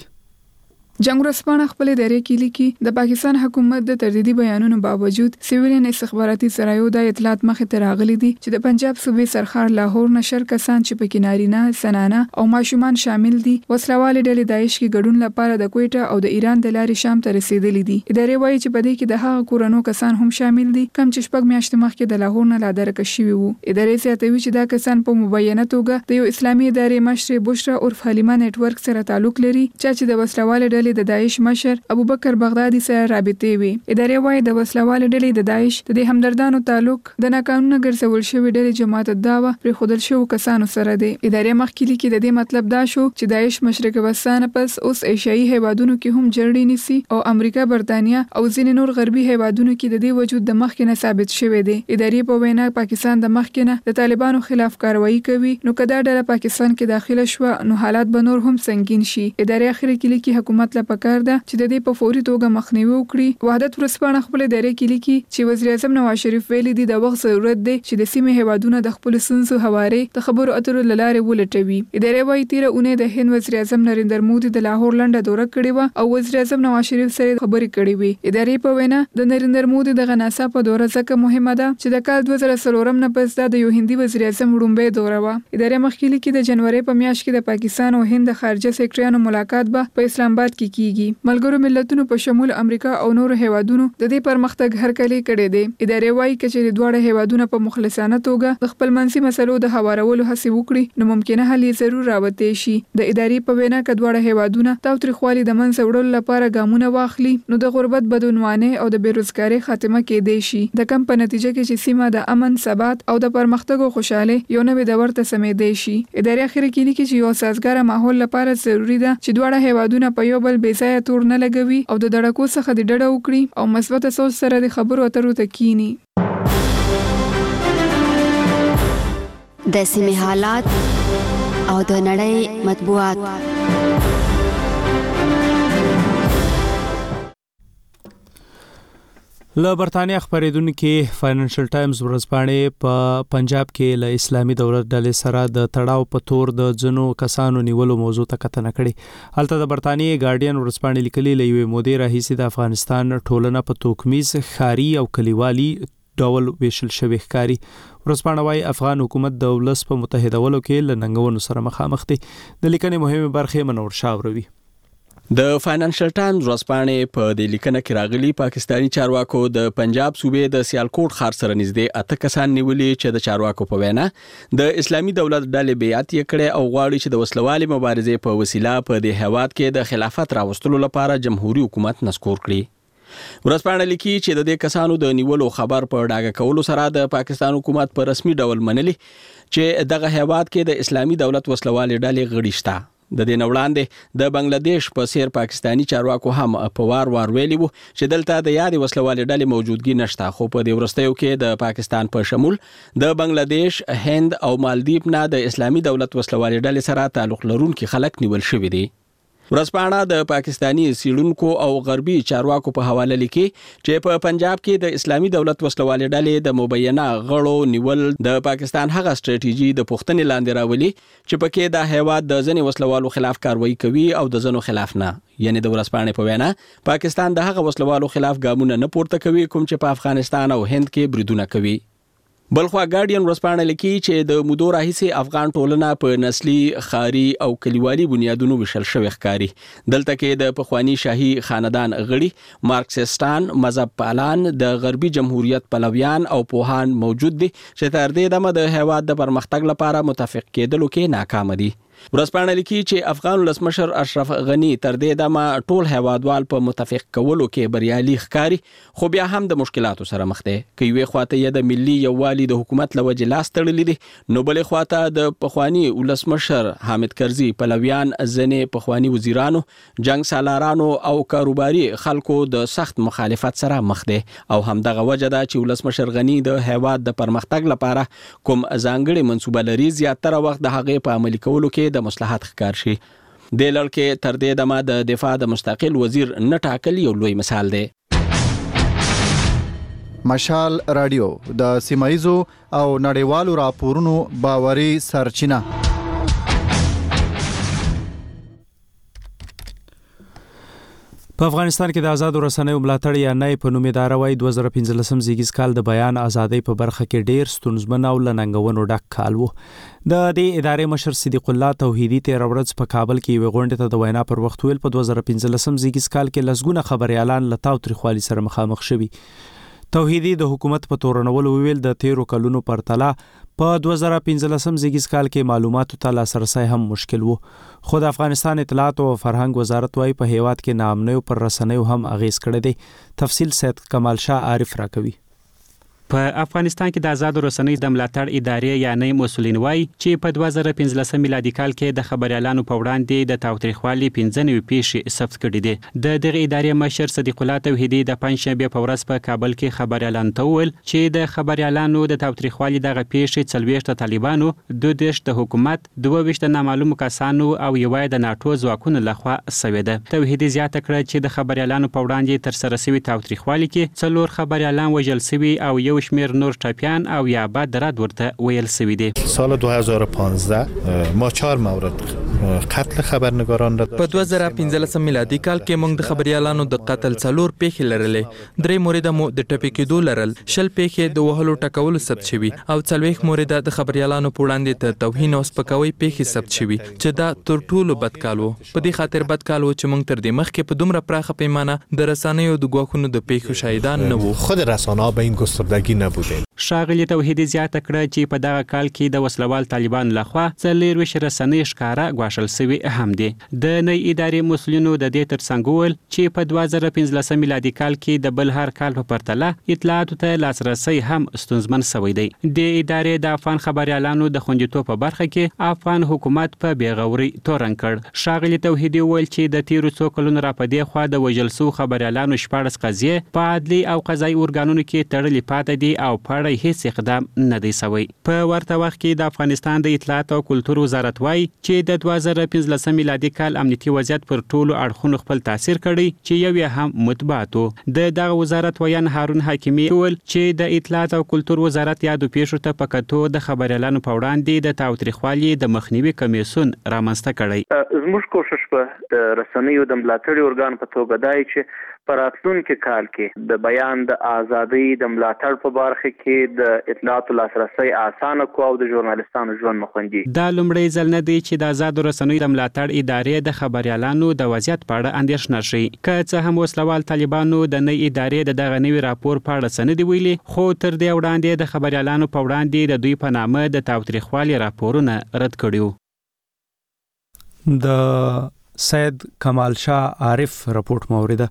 جنگ ورځپاڼه خپل ادارې کې لیکي د پاکستان حکومت د تردیدي بیانونو باوجود سیویلین استخباراتي سرایو د اطلاعات مخې ته راغلي دي چې د پنجاب صوبې سرخار لاهور نشر کسان چې پکې نارینه، زنانه او ماشومان شامل دي وسلواله ډلې داعش کې ګډون لپاره د کویټه او د ایران د لارې شام ته رسیدلي دي. ادارې وایي چې په دې کې د هغه کورونو کسان هم شامل دي کوم چې شپږ میاشتې مخکې د لاهور نه لادرکه شوي وو. ادارې زیاتوي چې دا کسان په مبینه توګه د یو اسلامي ادارې مشر بشرا عرف حلیمه نتورک سره تعلق لري چې د وسلواله ډلې د داعش مشر ابوبکر بغدادي سره رابطې وي. ادارې وايي د وسلواله ډلې د داعش د همدردانو تعلق د ناقانونه ګرځول شوی ډلې جماعت الدعوه پر خودل شو کسانو سره دی. ادارې مخکې لیکي د دې مطلب دا شو چې داعش مشرق وسطا پس اوس ایشیایي هیوادونو کې هم جړړې نیسي او امریکا، برتانیا او ځینې نور غربي هیوادونو کې د دې وجود د مخکې نه ثابت شوی دی. ادارې په وینا پاکستان د مخکې نه د طالبانو خلاف کاروایی کوي نو کدا ډله پاکستان کې داخله شو نو حالات به نور هم سنگین شي. ادارې اخر کې لیکي حکومت لا پکار ده چې د دې په فوري توګه مخنیوي وکړي. وحدت ورځپاڼه خپل ادارې کې لیکي چې وزیر اعظم نواز شریف ویلي دی د وخت ضرورت دی چې د سیمې هیوادونو د خپل سنسو حواله د خبرو اترو لاره ولټوي. ادارې وايي تیر اونۍ د هند وزیر اعظم نریندر مودي د لاهور لنډه دوره کړې و او وزیر اعظم نواز شریف سره خبرې کړې وي. ادارې په وینا د نریندر مودي د غناسا په دوره ځکه مهمه ده چې د کال 2003 نه پس د یو هندي وزیر اعظم وړومبه دوره و. ادارې مخکې لیکي د جنوري په میاشت کې د پاکستان او هند خارجه سکرټریانو ملاقات به په اسلام آباد کې کیږي. ملګرو ملتونو په شمول امریکا او نور هیوادونو د دې پرمختګ هرکلی کړی دی. ادارې وايي چې دواړه هیوادونه په مخلصانه توګه د خپل منځي مسلو د هوارولو هڅه وکړي نو ممکنه حل یې ضرور راوته شي. د ادارې په وینا کې دواړه هیوادونه تاوتریخوالي د منځ وړلو لپاره ګامونه واخلي نو د غربت، بدعنوانۍ او د بیروزګاری خاتمه کېدای شي. د کم په نتیجه کې چې سیمه د امن، ثبات او د پرمختګ او خوشاله یو نوې دور ته سمېدای شي. ادارې اخر کې لیکي چې یو سازګار ماحول لپاره ضروری ده چې دواړه هیوادونه په یو بل بې ځایه تور نه لګوي او د دړکو څخه د ډډه وکړي او مثبت سوچ سره د خبرو اترو ته کینی. د سیمې حالات او د نړۍ مطبوعات. له برتانیا خبرېدونکو فاینانشل ټایمز ورځپاڼې په پنجاب کې له اسلامي دولت ډلې سره د تړاو په تور د ځنو کسانو نیولو موضوع ته کتنه کړې. هلته د برتانیې ګارډین ورځپاڼې لیکلي له یوې مودې راهیسې د افغانستان ټولنه په توکمیز ښاري او کلیوالي ډول ویشل شوی ښکاري. ورځپاڼه وايي افغان حکومت د ولس په متحدولو کې له ننګونو سره مخامخ دی. د لیکنې مهمه برخه منور شاوروي. د فاینانشل ټایمز ورځپاڼې په دې لیکنه کې راغلي پاکستاني چارواکو د پنجاب صوبې د سیالکوټ ښار سره نږدې 8 کسان نیولي چې د چارواکو په وینا د اسلامي دولت ډلې بیعت یې کړې او غواړي چې د وسلوالې مبارزې په وسیله په دې هیواد کې د خلافت راوستلو لپاره جمهوریت حکومت نسکور کړي. ورځپاڼه لیکي چې د دې کسانو د نیولو خبر په ډاګه کولو سره د پاکستان حکومت په رسمي ډول منلي چې دغه هیواد کې د اسلامي دولت وسلوالې ډلې غړي شته. د دې وړاندې د بنگلاديش په سیر پاکستانی چارواکو هم په وار ویلي وو چې دلته د یادې وسلوالې ډلې موجودګي نشته، خو په دې وروستیو کې د پاکستان په شمول د بنگلاديش، هند او مالدیپ نه د اسلامي دولت وسلوالې ډلې سره تعلق لرونکي خلک نیول شوي دي. ورځپاڼه د پاکستانی سیړونکو او غربي چارواکو په حواله لیکي چې په پنجاب کې د اسلامي دولت وسلوالې ډلې د مبینه غړو نیول د پاکستان هغه ستراتیژي د پښتنې لاندې راولي چې پکې د هیواد د ځنې وسلوالو خلاف کاروایی کوي او د ځنو خلاف نه. یعنی د ورځپاڼې په وینا پاکستان د هغه وسلوالو خلاف ګامونه نه پورته کوي کوم چې په افغانستان او هند کې بریدونه کوي. بلخوا ګارډین ورځپاڼه لیکي چې د مودو راهیسې افغان ټولنه په نسلي، ښاري او کلیوالي بنیادونو ویشل شوی ښکاري. دلته کې د پخوانی شاهي خاندان غړي، مارکسیستان، مذهب پالان، د غربي جمهوریت پلویان او پوهان موجود دي چې تر دې دمه د هیواد د پرمختګ لپاره متفق کېدلو کې ناکام دي. ورځپاڼه لیکي چې افغان ولسمشر اشرف غنی تر دې دمه ټول هیوادوال په متفق کولو کې بریالي ښکاري، خو بیا هم د مشکلاتو سره مخ دی. که یوې خواته یې د ملي یووالي د حکومت له وجې لاس تړلی دی، نو بلې خواته د پخواني ولسمشر حامد کرزي پلویان، ځینې پخواني وزیرانو، جنگ سالارانو او کاروباري خلکو د سخت مخالفت سره مخ دی. او همدغه وجه ده چې ولسمشر غنی د هیواد د پرمختګ لپاره کوم ځانګړي منصوبه لري، زیاتره وخت د هغې په عملي کولو کې د مصلحت ښکار شي. د لړ کې تر دې دمه د دفاع د مستقل وزیر نه ټاکل یو لوی مثال دی. مشال رادیو د سیمایزو او نړیوالو راپورونو باوري سرچینه. په افغانستان کې د آزاد رسنیو ملاتړ یا نه په نوم اداره وايي 2015 زیږیز کال د بیان ازادۍ په برخه کې ډیر ستونزمن او لنګونو ډک کال وو. د دې ادارې مشر صدیق الله توحیدی تیر ورځ په کابل کې یو غونډه ته د وینا پر وخت ویل په 2015 زیږیز کال کې لسګونه خبريالان لتاو تاریخوالي سره مخامخ شوي. توحیدی د حکومت په تورنولو ویل د 13 کلونو پرتله په 2015 زیږیز کال کې معلوماتو ته لاسرسی هم مشکل وو. خو د افغانستان اطلاعات او فرهنګ وزارت وايي په هیواد کې ناامنیو پر رسنیو هم اغیز کړی دی. تفصیل سید کمال شاه عارف راکوي. په افغانستان کې د آزاد رسنیو د ملاتړ ادارې یا نه مسولین وایي چې په 2015 میلادي کال کې د خبريالانو په وړاندې د تاوتریخوالي 15 پیښې ثبت کړي دي. د دغه ادارې مشر صدیق الله توحیدی د پنځشنبه په ورځ په کابل کې خبريالانو ته وویل چې د خبريالانو د تاوتریخوالي دغه پیښې 40 د طالبانو، 22 د حکومت، 22 د نامعلومو کسانو او یو د ناتو ځواکونو لخوا شوې ده. توحیدی زیاته کړه چې د خبريالانو په وړاندې تر سره شوی تاوتریخوالي کې 4 خبريالان وژل شوي او یو شمیر نور ټاپیان او یا بعد رد ورته ویل شوی دی. سال 2015 ما 4 مورد قتل خبرنگاران را په 2015 میلادي کال کې موږ د خبريالانو د قتل 4 پیښې لرلې. 3 مورد مو د ټپي کېدو لرل، 10 پیښې د وهلو ټکولو ثبت شوي او 40 مورد د خبريالانو په وړاندې ته توهین او سپکاوي پیښې ثبت شوي چې دا تر ټولو بد کال وو. په دې خاطر بد کال وو چې موږ تر دې مخکې په دومره پراخه پیمانه د رسنیو د ګواښونو د پیښو شاهدان نه وو. خود رسانه‌ها به این گستردگی نبودند. ښاغلي توحیدی زیاته کړه چې په دغه کال کې د وسلوال طالبان لخوا 40 رسنۍ ښکارا غواړل شوی هم دي. د نئی ادارې مسولینو د دې ترڅنګ ول چې په 2015 میلادي کال کې د بل هر کال په پرتله اطلاعاتو ته لاسرسی هم ستونزمن شوی دی. د ادارې د افغان خبريالانو د خوندیتوب په برخه کې افغان حکومت په بیغوري تورن کړ. ښاغلي توحیدی ویل چې د 13 کلونو را پدې خوا د وژل شو خبريالانو 14 قضیې په عدلي او قضایي ارګانونو کې تړلې پاتې دي او په اړه هیڅ اقدام نه دی شوی. په ورته وخت کې د افغانستان د اطلاعات او کلتور وزارت وایي چې د 2015 میلادي کال امنیتي وضعیت پر ټولو اړخونو خپل تاثیر کړی چې یو یې هم مطبوعاتو. د دغه وزارت ویان هارون حکیمی وویل چې د اطلاعات او کلتور وزارت یادو پیښو ته په کتو د خبريالانو په وړاندې د تاوتریخوالي د مخنیوي کمیسیون رامنځته کړی. زموږ کوشش په د رسنیو د ملاتړ ارګان په توګه دی چې پر راتلونکي کال کې د بیان د ازادۍ د ملاتړ په برخه کې د اطلاعات لاسرسي اسانه کو او د ژورنالیستانو ژوند مخوندي. دا لومړی ځل نه دی چې د آزاد رسنیو د ملاتړ ادارې د خبريالانو د وضعیت په اړه اندېښنه شي. که څه هم وسلوال طالبانو د نوې ادارې د دغه نوي راپور په اړه څه نه دی ویلي، خو تر دې وړاندې د خبريالانو په وړاندې د دوی په نامه د تاوتریخوالي راپورونه رد کړیو. د سید کمال شاه عارف رپورت موریده.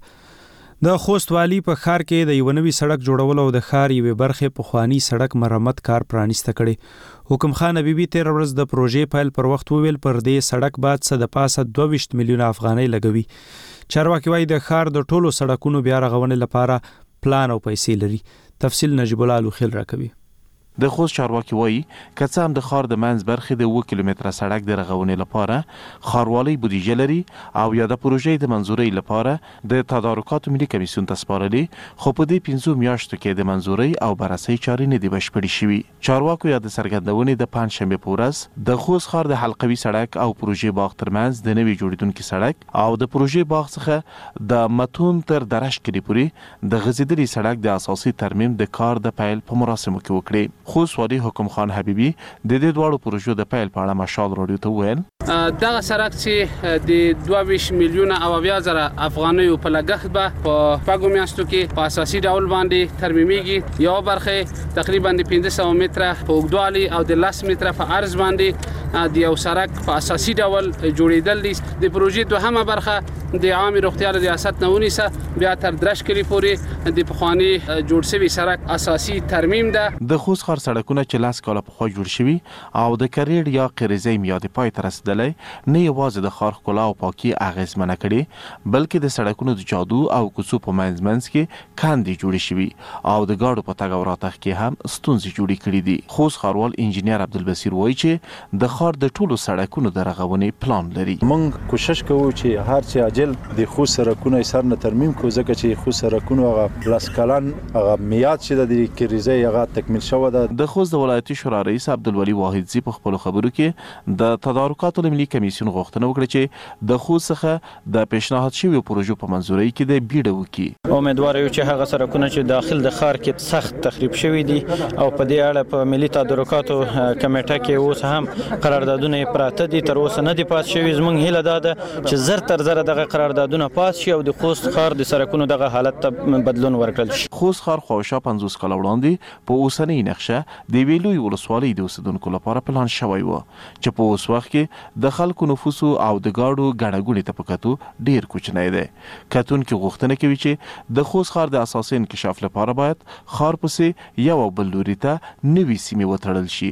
د خوست والی په ښار کې د یو نوي سړک جوړول او د ښار یوې برخې په خوانی سړک مرمت کار پرانیسته کړي. حکم خان حبیبي 13 ورځ د پروژې فایل پر وخت وویل پر دې سړک بعد څه د پاسه 22 میلیونه افغانۍ لګوي. چارواکي وایي د ښار د ټولو سړکونو بیا رغونې لپاره پلان او پیسې لري. تفصیل نجیب الله لوخیل راکوي. د خوست چارواکي وایي که څه هم د ښار د منځ برخې د 2 کیلومتره سړک د رغونې لپاره ښاروالۍ بودیجه لري او یا د پروژې د منظورۍ لپاره د تدارکاتو ملي کمیسیون ته سپارلې، خو په دې 15 میاشتو کې د منظورۍ او بررسۍ چارې نه دي بشپړې شوي. چارواکو یا د څرګندونې د پنجشنبه په ورځ د خوست ښار د حلقوي سړک او پروژې باغ ترمنځ د نوي جوړیدونکي سړک او د پروژې باغ څخه د متون تر درش کلی پورې د غځېدلي سړک د اساسي ترمیم د کار د پیل په مراسمو کې وکړي. خوست والی حکم خان حبیبي د دې دواړو پروژو د پیل په اړه مشال راډیو ته وویل دغه سړک چې د 22 میلیونه او 10000 افغانیو په لګښت به په پاګو میاشتو کې په اساسي ډول باندې ترمیمېږي. یو برخه تقریبا د 500 متره په اوږدوالي او د 10 متره په عرض باندې د یو سړک په اساسي ډول جوړېدل دي. د پروژې دوهمه برخه د عامه روغتیا ریاست نونیسه بیا تر درش کلی پورې د پخوانی جوړ شوی سړک اساسي ترمیم ده. د خوست ښار سړکونه چې 10 کاله پخوا جوړ شوي او د کریډ یا قریزې میادې پای ته رسیدلی نه یوازې د ښار ښکلا او پاکي اغېزمنه کړي بلکې د سړکونو د جادو او کوڅو په منځ کې کاندې جوړې شوي او د ګاډو په تګ او راتګ کې هم ستونزې جوړې کړي دي. خوست ښاروال انجینیر عبدالبصیر وایي چې د ښار د ټولو سړکونو د رغونې پلان لري. موږ کوشش کوو چې هر څه عاجل د خوست سړکونه سر نه ترمیم کوو ځکه چې خوست سړکونو هغه لاس کلن هغه میاد چې د کریزې هغه تکمیل شوی ده. د خوست د ولایتي شورا رئیس عبدالولي واحدزي په خپل خبرو کې د تدارکاتو ملي کمیسیون غوښتنه وکړه چې د خوست څخه د پیشنهاد شویو پروژو په منظورۍ کې د بیړه وکړي. امیدوار یو چې هغه سړکونه چې داخل د ښار کې سخت تخریب شوي دي او په دې اړه په ملي تدارکاتو کمیټه کې اوس هم قراردادونه پراته دي تر اوسه نه دي پاس شوي. زموږ هیله ده چې زر تر زر دغه قراردادونه پاس شي او د خوست ښار د سړکونو دغه حالت ته بدلون ورکړل شي. خوست ښار خواوشا 50 کاله وړاندې په اوسنۍ نقشه د ویلوی ولسوالۍ د اوسیدونکو لپاره پلان شوی و چې په اوس وخت کې د خلکو نفوسو او د ګاډو ګڼهګوڼې ته په کتو ډیر کوچنی دی. کتونکي غوښتنه کوي چې د خوست ښار د اساسي انکشاف لپاره باید ښار پسې یو بل لوري ته نوې سیمې وتړل شي.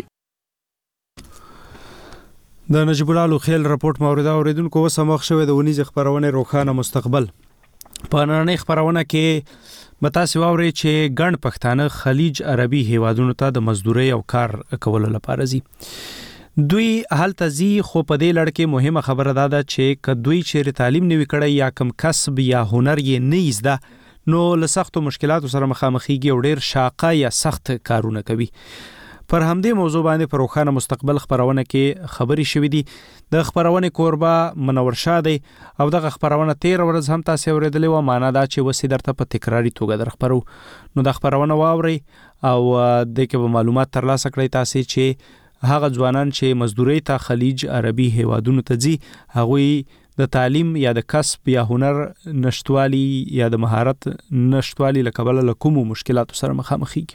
د نجیب الله لوخیل رپورت موریده اوریدونکو وسمخ شوی د ونیز خبرونه روخانه مستقبل. په نړۍ خبرونه کې متاسو واوري چې ګڼ پښتانه خلیج عربي هیوادونو ته د مزدوري او کار کولو لپاره ځي. دوی حالت زی خو په دې لړ کې مهمه خبره ده چې کدوې چې تعلیم نوي کړی یا کم کسب یا هنر یې نه یزده نو له سختو مشکلاتو سره مخامخېږي او ډېر شاقه یا سخت کارونه کوي. پر همدې موضوع باندې په روخانه مستقبل خبرونه کې خبري شوې دي. د خبرونه کوربه منور شاده او دغه خبرونه 13 ورځ هم تاسو اوریدلې و. معنا دا چې وسې درته په تکراری توګه درخبرو نو د خبرونه واوري او د کې معلومات ترلاسه کړئ تاسو چې هغه ځوانان چې مزدوري ته خلیج عربي هیوادونو ته ځي هغه د تعلیم یا د کسب یا هنر نشټوالي یا د مهارت نشټوالي لکبل له کومو مشکلاتو سره مخامخېږي.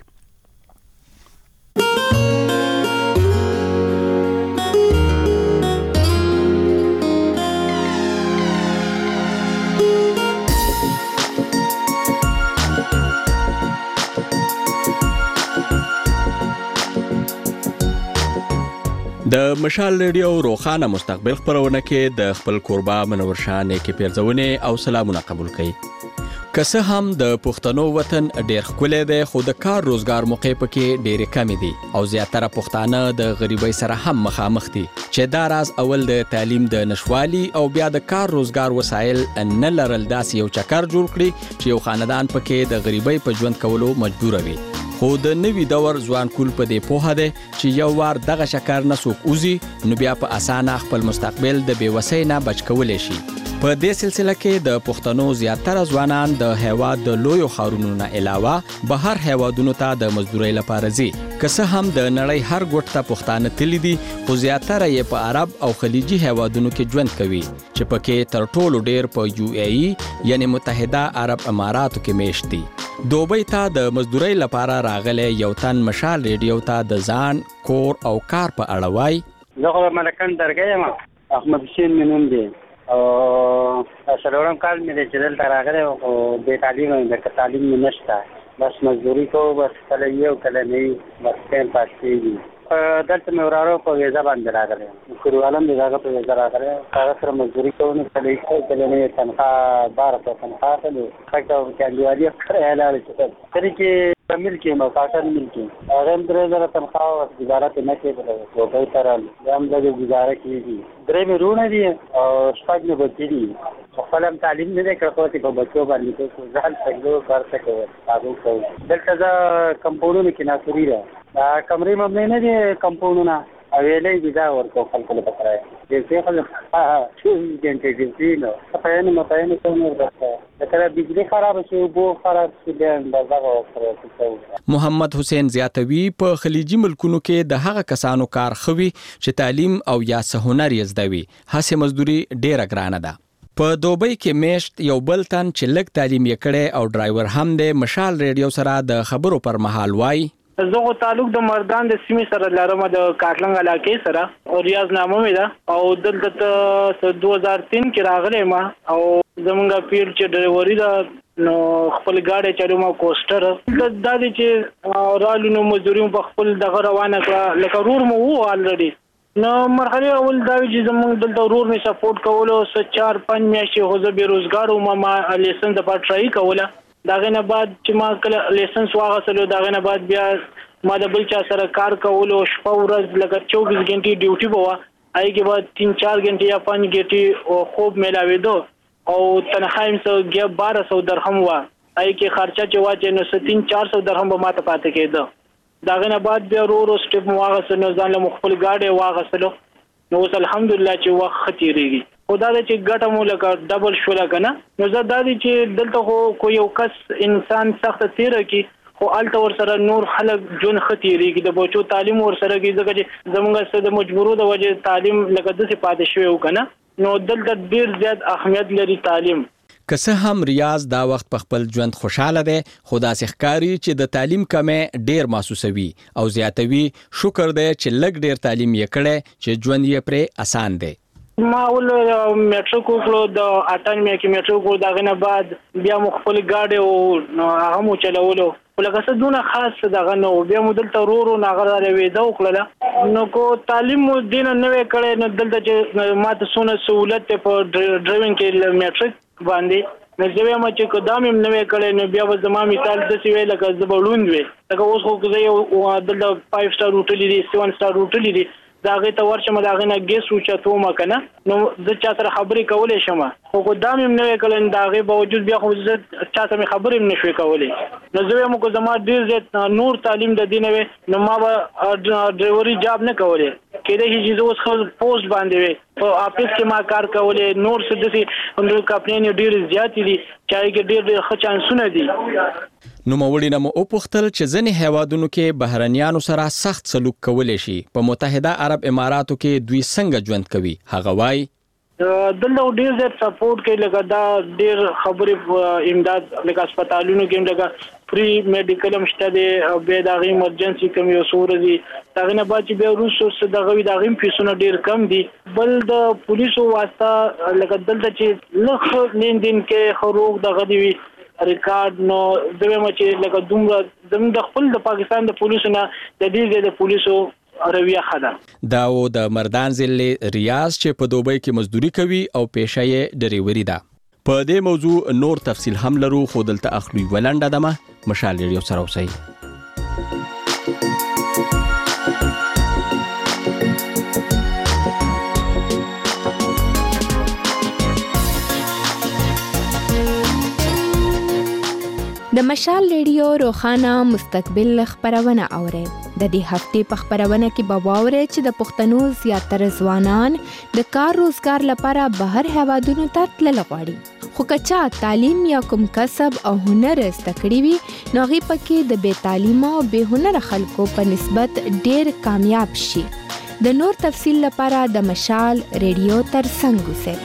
د مشال ریډیو روخانه مستقبل خبرونه کې د خپل کوربه منور شاه نیکی پیرزونه او سلامونه قبول کړئ. که څه هم د پښتنو وطن ډیر ښکلی دی خو د کار روزګار موقع پکې ډېرې کمې دي او زیاتره پښتانه د غریبۍ سره هم مخامخ دي چې دا راز اول د تعلیم د نشوالي او بیا د کار روزګار وسایل نه لرل داسې یو چکر جوړ کړي چې یو خاندان پکې د غریبۍ په ژوند کولو مجبور وي. خو د نوي دور ځوان کول په دې پوهه دی چې یو وار دغه چکر نه څوک وځي نو بیا په اسانه خپل مستقبل د بېوسۍ نه بچ کولی شي. په دې سلسله کې د پښتنو زیاتره ځوانان د هیواد د لویو ښارونو نه علاوه بهر هیوادونو ته د مزدورۍ لپاره ځي. که څه هم د نړۍ هر ګوټ ته پښتانه تللي دي خو زیاتره یې په عرب او خلیجي هیوادونو کې ژوند کوي چې پکې تر ټولو ډیر په UAE یعنی متحده عرب اماراتو کې میشت دي. دوبۍ ته د مزدورۍ لپاره راغلی یو تن مشال ریډیو ته د ځان کور او کار په اړه وایي. زه خو ملکن درګی یم، احمد حسین مې نوم دی او څلورم کال مې دی چې دلته راغلی خو بې تعلیمه یم، ځکه تعلیم مې نشته، بس مزدوري کوو، بس کله یو کله نه وي، بس ټایم پاس کېږي. دلته مې وراره په ویزه باندې راغلی یم، کورواله مې هغه په ویزه راغلی یم، هغه سره مزدوري کوو نو کله یې کوو کله نه وي، تنخواه 1200 تنخواه اخلو، ښه کوو چاندیوالي کړی لاړې چې کله کې مل کې یم او کاټن مل کې هغه هم 3000 تنخواه ګزاره پرې نه کېدله، دوبۍ ته رالو بیا هم لږ ګزاره کېږي. 3 مې وروڼه دي او 6 مې بچي دي، خپل هم تعلیم نه دی کړی، خو چې په بچو باندې کوو، ځان څنګه کار څه کوو هغه کوو. دلته زه کمپاونونو کې ناصري ده، کمرې مبنی نه دي کمپاونونه، اویلې دي دا ورکو خلکو له پکړای دې څه خلک څو ګنټې دي نو په یانه متاینه کوم ورته دا بجلی خراب شي بو خراب شي دا دغه سره. محمد حسین زیاتوي په خلیجي ملکونو کې د هغه کسانو کار خوي چې تعلیم او یا څه هنر یې زده وي، هڅه مزدوري ډیره ګرانه ده. په دوبۍ کې میشت یو بل تن چې لږ تعلیم یې کړی او ډرایور هم دی مشال ریډیو سره د خبرو پر مهال وایي. زه خو تعلق د مردان د سیمې سره لرم، د کاټلنګ علاقې سره، او ریاض نامه مې ده او دلته ته 2003 کې راغلی ما او زمونږ پیر چې ډرایوري ده نو خپل ګاډی چلوم او کوسټر دا دی چې رالو نو مزدوري په خپل دغه روانه کړه، لکه رور مو وو الریډي نو مرحله اول دا چې زمونږ دلته رور مې سپورټ کولو 4-5 میاشتې خو زه بېروزګار وم، ما لیسنس د پاره ټرای کوله، داغه نه بعد چې ما کله لیسنس واغسلو داغه نه بعد بیا ما د بل چا سره کار کولو، شپه ورځ لکه 24 غنټې ډیوټي بوا، آی کې بعد 3-4 غنټې یا 5 غنټې خوب ملاویدو او تنخواه یې 1200 درهم وا، آی کې خرچه چې واچې نو 300-400 درهم به ماته پاتې کېده. داغه نه بعد بیا ورو سټپ واغسل نو ځان له خپل ګاډي واغسلو نو اوس الحمدلله چې وخت تیریږي. خدا دې چې ګټه مو لکه ډبل شو لکنه نو زه دا دې چې دلته خو یو کس انسان سخت تیر کی خو الته ور سره نور خلک جون ختیریږي، د بچو تعلیم ور سره کی ځکه چې زمونږ سره د مجبورو د وجه تعلیم لکه د څه پاتې شوی وکنه نو دلته ډیر زیات اهمیت لري تعلیم. که څه هم ریاض دا وخت په خپل ژوند خوشاله دی خو داسې ښکاري چې د تعلیم کمې ډیر محسوسوي او زیاتوي شکر دی چې لږ ډیر تعلیم یې کړی چې ژوند یې پرې اسان دی. ما اول میټریک وکړو، د 98 کې میټریک وکړو، دغه نه بعد بیا مو خپل ګاډي او هغه مو چلولو، لکه څه دونه خاص دغه نو بیا مو دلته ورو ناغره وېدا وکړه نو کو تعلیم مو دین نه وې کړی نو دلته چې ماته سونه سہولت په ډرایوینګ کې میټریک باندې نو زه ما چې قدم هم نه وې کړی نو بیا به زما مثال د سی وې لکه زبړوند وې لکه اوس خو زه یو دلته 5 سټار هوټل دي 7 سټار هوټل دي داغه ته ورشم داغه نه ګیس وچتو ما کنه نو زه چا سره خبرې کولې شم خو قدام هم نه کولم داغه باوجود بیا خو زه چا سره خبرې هم نشوي کولې نو زه مو کو زما ډیر زیات نور تعلیم د دینه نو ما ډرایوري جاب نه کولې کله چې زه اوس خپل پوسټ باندې وې او اپس کې ما کار کولې نور څه دي نو کمپنی ډیر زیات دي چای کې ډیر ښه چانسونه دي. نو موري نه مو پوښتل چې ځنې هیوادونو کې بهرنیانو سره سخت سلوک کولای شي، په متحده عرب اماراتو کې دوی څنګه ژوند کوي؟ هغه وایي دلته ډیر زیات سپورټ کوي، لکه دا ډیر خبرې امداد لکه هسپتالونو کې لکه فری میډیکل هم شته دی او بیا د ایمرجنسي کوم یو سور دي دغه نه بعد چې بیا وروسته دغه د غیم فیسونه ډیر کم دي. بل د پولیسو واسطه لکه دلته چې لږ لیندین کې خروج دغه دی ریکارډ نو دوی چې لکه دومره زموږ د خپل د پاکستان د پولیسو نه د دې د پولیسو رویه خدا دا و د مردان ضلع ریاض چې په دوبۍ کې مزدوري کوي او پیشه یې ډریوري ده. په دې موضوع نور تفصیل هم لرو، خو دلته اخلو ولنډه دمه مشال ریډیو سره اوسئ. د مشال ریډیو روخانه مستقبل خبرونه اوري. د دې هفتې په خبرونه کې به واورئ چې د پښتنو زیاتره ځوانان د کار روزګار لپاره بهر هیوادونو ته تلل غواړي، خو که چا تعلیم یا کوم کسب او هنر زده کړی وي نو هغوی پکې د بې تعلیمه او بې هنره خلکو په نسبت ډېر کامیاب شي. د نور تفصیل لپاره د مشال ریډیو تر څنګ اوسئ.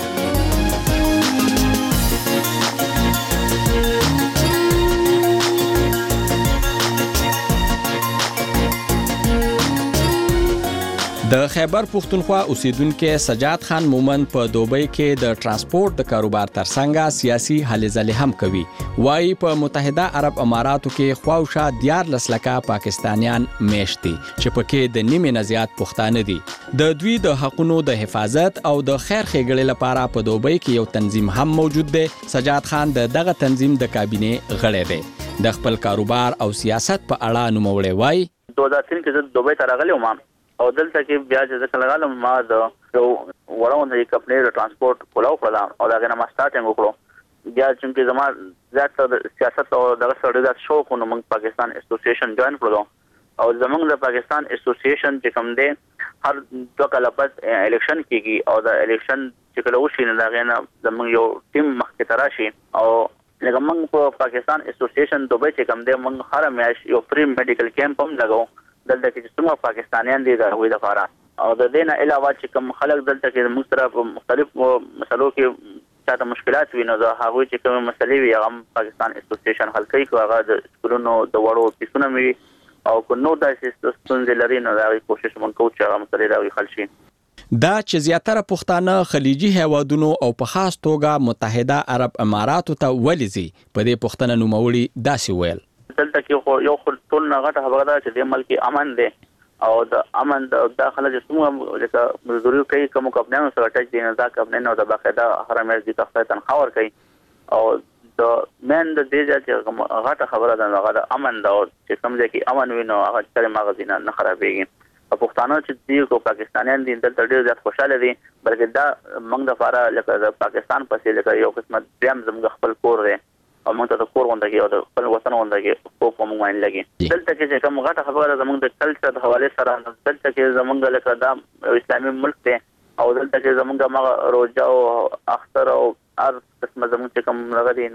د خیبر پښتونخوا اوسیدونکو سجاد خان مومن په دوبۍ کې د ترانسپورت د کاروبار ترڅنګ سیاسي هلې ځلې هم کوي. وايي په متحده عرب اماراتو کې خواوشا 14 لکه پاکستانیان میشت دي چې پکې د نیمه نه زیات پښتانه دي. د دوی د حقونو د حفاظت او د خیر ښېګړې لپاره په دوبۍ کې یو تنظیم هم موجود دی. سجاد خان دغه تنظیم د کابینې غړی دی. د خپل کاروبار او سیاست په اړه نوموړی وايي 2003 کې زه دوبۍ ته راغلی وم او دلته کې بیا چې ځکه لګالم ما د یو وړاندې کمپنۍ د ترانسپورت کولاو کړم او دا غنه ما سٹارټینګ وکړو. بیا چې زما زیات سیاست او دغه سره د شوق نو موږ پاکستان اسوسییشن جوائن کړو او زموږ د پاکستان اسوسییشن چې کوم دی هر دوه کاله پس الیکشن کیږي او د الیکشن چې کله وشي نو دا غنه زموږ یو ټیم مخکې تراشي او لکه موږ په پاکستان اسوسییشن دوبۍ چې کوم دی موږ هر میاش یو فری میډیکل کیمپ هم لګاو دلته کې څومره پاکستانیان دي د هغوی لپاره او د دې نه علاوه چې کوم خلک دلته کې موږ سره په مختلفو مسلو کې چاته مشکلات وي نو د هغوی چې کوم مسلې وي هغه پاکستان اسوسییشن حل کوي. هغه د سکولونو د وړو پیسونه وي او کو نو داسې ستونزې لري نو دا کوشش مونږ کوو چې هغه مسلې راوي حل شي. دا چې زیاتره پښتانه خلیجي هیوادونو او په خاص توګه متحده عرب اماراتو ته ولې ځي په دې پښتنه نوموړي داسې ویل. دلته کې یو ټول نه غټه خبره ده چې د ملک امن دی او د امن د داخله چې څومره لکه مزدوري کوي کوم کمپنیانو سره ټچ دي نه دا کمپنیانو د باقاعده هر مېز دي تخته تنخواه ورکوي او د مین د دې چې غټه خبره ده هغه د امن دا چې کوم ځای کې امن وي نو هغه چې مغزینه نه خرابېږي. او پښتانه چې دی کو پاکستانیان دي دلته ډېر زیات خوشاله دي بلکې دا موږ د لپاره لکه د پاکستان پسې لکه یو قسمت دیم زموږ خپل کور دی او موږ ته د کور غونډه کې او د خپل وطن غونډه کې په کوم باندې لګي. دلته کې چې کوم غټه خبره زموږ د کلچر د حواله سره دلته کې زموږ لکه دا اسلامي ملک دی او دلته کې زموږ مغه روزه او اختر او هر قسم زموږ چې کوم لغدي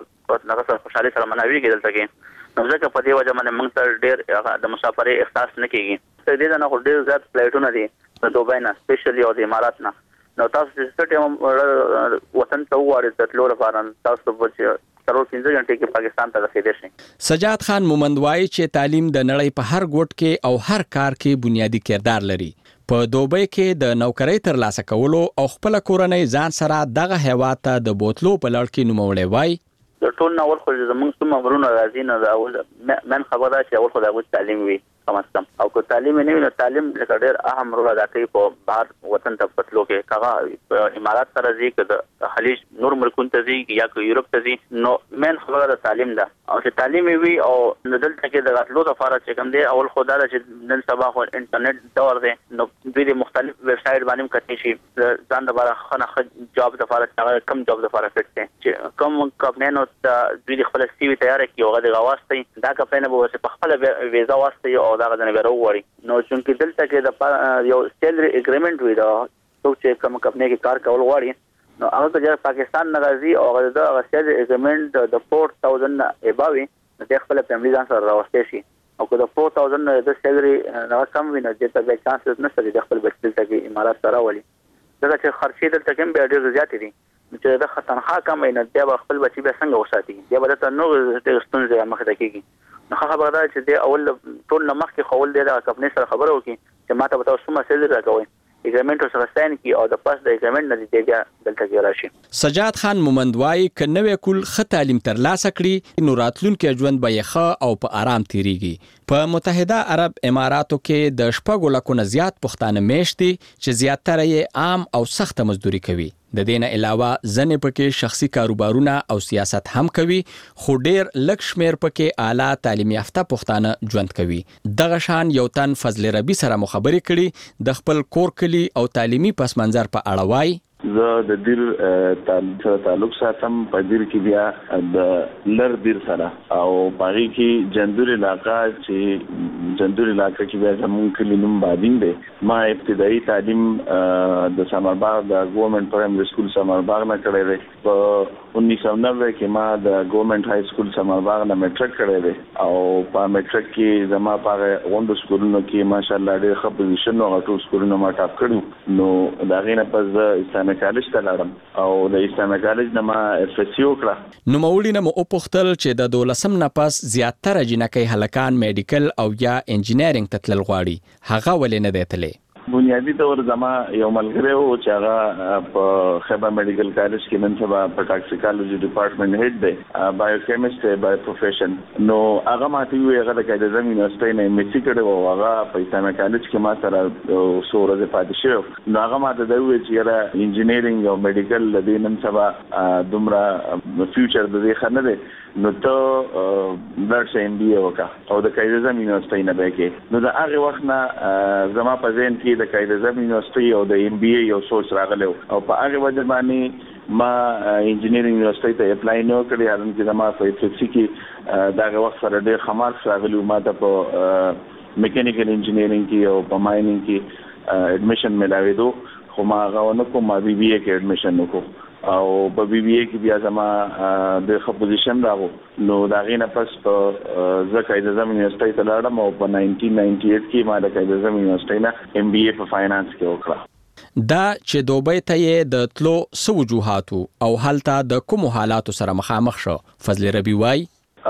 نه سره خوشاله سره مناويږي دلته کې نو ځکه په دې وجه باندې موږ ته ډېر د مسافرۍ احساس نه کیږي. څه دې نه خو ډېر زیات فلایټونه دي د دوبۍ نه سپیشلی او د امارات نه نو تاسو چې ټیم وطن ته وړاندې د تلو لپاره تاسو به ضرور 15 غنټې کې پاکستان ته رسیدئ شئ. سجاد خان مومند وايي چې تعلیم د نړۍ په هر ګوټ کې او هر کار کې بنیادی کردار لري. په دوبۍ کې د نوکرۍ ترلاسه کولو او خپل کورنۍ ځان سره دغه هیواد ته د بوتلو په لړ کې نوموړی وايي د ټول نه اول خو زموږ څومره مرونه راځي نه دا اول من خبره چې اول خو دا تعلیم وي کم از کم او کو تعلیم نه وي نو تعلیم ډېر اهم رول ادا کوي په بهر وطن ته پتلو کې هغه امارات سره ځي که د خلیج نور ملکونو ته ځي یا که یورپ ته ځي نو من خبره د تعلیم ده او چې تعلیم وي او دلته کې د راتلو لپاره چې کوم دی اول خو دا چې نن سبا خو انټرنیټ دور دی نو دوی د مختلف ویب سایټ باندې کتلی شي ځان لپاره خنه جاب لپاره کم جاب لپاره فټ دی چې کوم کمپنیانو دوی خپل سی وی تیار کړي او غوډه غواستي دا کمپنی به په خپل ویزا واسطه او دا غوډه به وروړي نو چې دلته کې د یو سیلري اګریمنت وي دا چې کوم کمپنی کې کار کول غواړي نو هغه چې پاکستان ناراضي او هغه د سیلري اګریمنت د 4000 ایباوي د خپل فیملی ځان سره راوستي شي او که د 4000 د سیلري نه کم وي نو چې ته به چانس نه سړي د خپل بچل ته کې امارات سره ولي دا چې خرچې دلته کې به ډېر زیات دي چې د خطرناک کم نه دی خپل بچي به څنګه وساتي دی به ته نو د ستونزې مخ ته کېږي نو خبره ده چې د اول ټول نمخ کې خول دی د کمپنی سره خبرو کې چې ماته به تاسو ما سیل راکوي اګریمنت سره ساين کی او د پاس د اګریمنت نه دی بیا دلته کې راشي. سجاد خان مومندوای کنه کول خ تعلیم تر لاسه کړی نو راتلونکو ژوند به یې ښه او په آرام تیریږي. په متحده عرب اماراتو کې د شپږ لکو نه زیات پښتانه میشتي چې زیاتره یې عام او سخت مزدوري کوي. د دې نه علاوه ځنې پکې شخصي کاروبارونه او سیاست هم کوي، خو ډیر لږ شمیر پکې اعلی تعلیم یافته پښتانه ژوند کوي. دغه شان یو تن فضل ربی سره مخابره کړي، د خپل کور کلی او تعلیمي پس منظر په اړه وایي. زه د دیر تعلق ساتم، په دیر کې بیا د لر دیر سره او پاغي کې جندور علاقہ کې بیا زمون کلی نوم بادین دی. ما ابتدایي تعلیم د سمرباغ د ګورنمنت پرایمري سکول سمرباغ نه کړی دی. په 1990 کې ما د ګورنمنت های سکول سمرباغ نه میټریک کړی دی او په میټریک کې زما په غونډو سکولونو کې ماشاءالله ډېر ښه پوزیشن او ټول سکولونه ما ټاپ کړو. نو دا غینه پس اسلامي کالج ته لاړم او د اسلامي کالج نه ما FSC وکړه. نو مولوی نه مو وپوښتل چې د 12 نه پس زیاتره جنکۍ هلکان میډیکل او یا انجینرینګ ته تلل غواړي، هغه ولې نه دی تللی؟ بنیادی طور زما یو ملګری و چې هغه په خیبر میډیکل کالج کې نن سبا په ټاکسیکالوجي ډپارټمنټ هیډ دی، بایوکیمسټ دی بای پروفیشن. نو هغه ماته وی هغه د قاعده زمين یونیورسيټي نه MSc کړو او هغه په اسلامي کالج کې ما سره څو ورځې پاتې شو. نو هغه ماته دا وی چې را انجینرینګ او میډیکل د دې نن سبا دومره فیوچر د دې خنه دی، نو ته درس MBA وکړه او د قاعده زمين یونیورسيټي نه بګې. نو دا هغه وخت نه زما په ذهن کې د قاعده زمين یونیورسيټي او د MBA یو سوچ راغلی او په هغه وجه باندې ما انجینرینګ یونیورسيټي ته اپلای نه کړی، هغه چې زما په FSC کې دغه وخت سره ډېر خمار راغلی ما ته په میکانیکل انجینرینګ کې او په ماینینګ کې اډمیشن ملاوېدو، خو ما هغه ونه کوم، ما BBA کې اډمیشن وکړو او په BBA کې بیا زما د ښه پوزیشن راغو. نو دا غینه پس په زه قاعده زمين یونیورسيټي ته لاړم او په 1998 کې ما د قاعده زمين یونیورسيټي نه MBA په فاینانس کې وکړه. دا چې دوبۍ ته یې د تلو څه وجوهاتو او هلته د کومو حالاتو سره مخامخ شو، فضل ربی وایي.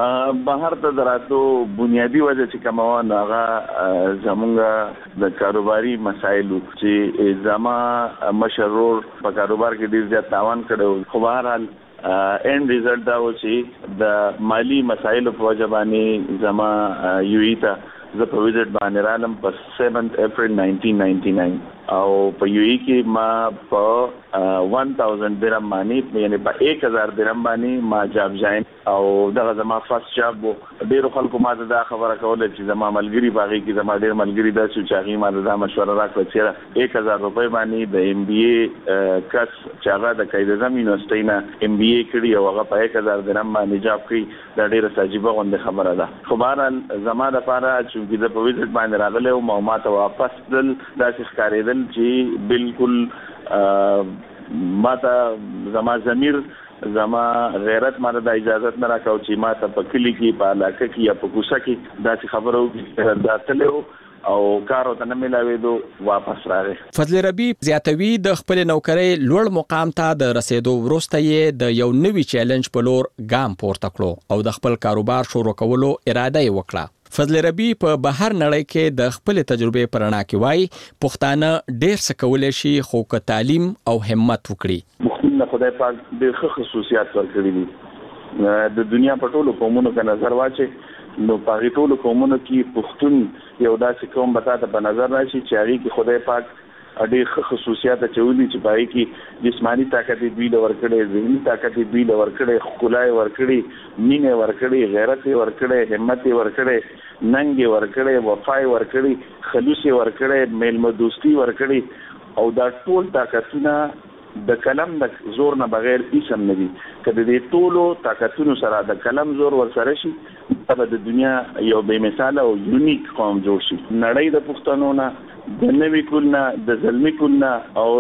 بهر ته دراتو بنیادی وجه چې کومه هغه زمونږ د کاروباري مسایلو چې زما مشرور په کاروبار کې ډیر زیات تاوان کړو، خو بهرحال end result دا و چې د مالی مسایلو په وجه باندې زما UAE ته زه په ویزټ باندې رالم په 7 اپریل 1999 او په UAE کې ما په 1000 درهم باندې یعنی په 1000 درهم باندې ما جاب جاین او دغه زما فرست جاب وو. ډیرو خلکو ما ته دا خبره کوله چې زما ملګری باغی کې زما ډیر ملګری دا چې هغه ما دا مشوره راکړه چې 1000 روپۍ باندې د MBA کس چې هغه د قاعده زمين یونیورسيټي نه MBA کړی او هغه په 1000 درهم باندې جاب کړی، دا ډیره عجیبه غونډه خبره ده. خو بهرحال زما لپاره چې د په ویزټ باندې راغله او ما ته واپس دل داسې ښکارېدل چې بالکل ما ته زما ضمیر زما غیرت ماته د اجازه نه راکاو چې ما ته په کلی کې په علاقه کې یا په کوڅه کې داسې خبرو کې داتلو او کارو ته نه ملاوېدو، واپس راغی. فضل ربی زیاتوي د خپل نوکرۍ لوړ مقام ته د رسیدو وروسته یې د یو نوي چیلنج په لور ګام پورته کړو او د خپل کاروبار شروع کولو اراده یې وکړه. فضل ربی په بهر نړۍ کې د خپل تجربې پر رڼا کې وایي پښتانه ډېر څه کولی شي خو که تعلیم او همت وکړي. مخکې خدای پاک ډېر ښه خصوصیات ورکړي دي. د دنیا په ټولو قومونو کې نظر واچي نو په هغې ټولو قومونو کې پښتون یو داسې قوم به تا ته په نظر راشي چې هغې کې خدای پاک ډېر ښه خصوصیات اچولي چې په هغې کې جسماني طاقت یې دوی له ورکړی، ذهني طاقت یې دوی له ورکړی، ښکلا یې ورکړې، مینه یې ورکړې، غیرت یې ورکړی، همت یې ورکړی، ننګ یې ورکړی، وفا یې ورکړی، خلوص یې ورکړی، میلمه دوستي ورکړی او دا ټول طاقتونه د کلم د زور نه بغیر هیڅ هم نه دي. که د دې ټولو طاقتونو سره د کلم زور ورسره شي به د دنیا یو بې مثاله او یونیک قوم جوړ شي. نړۍ د پښتنو نه د نوي کول نه د زلمي کول نه او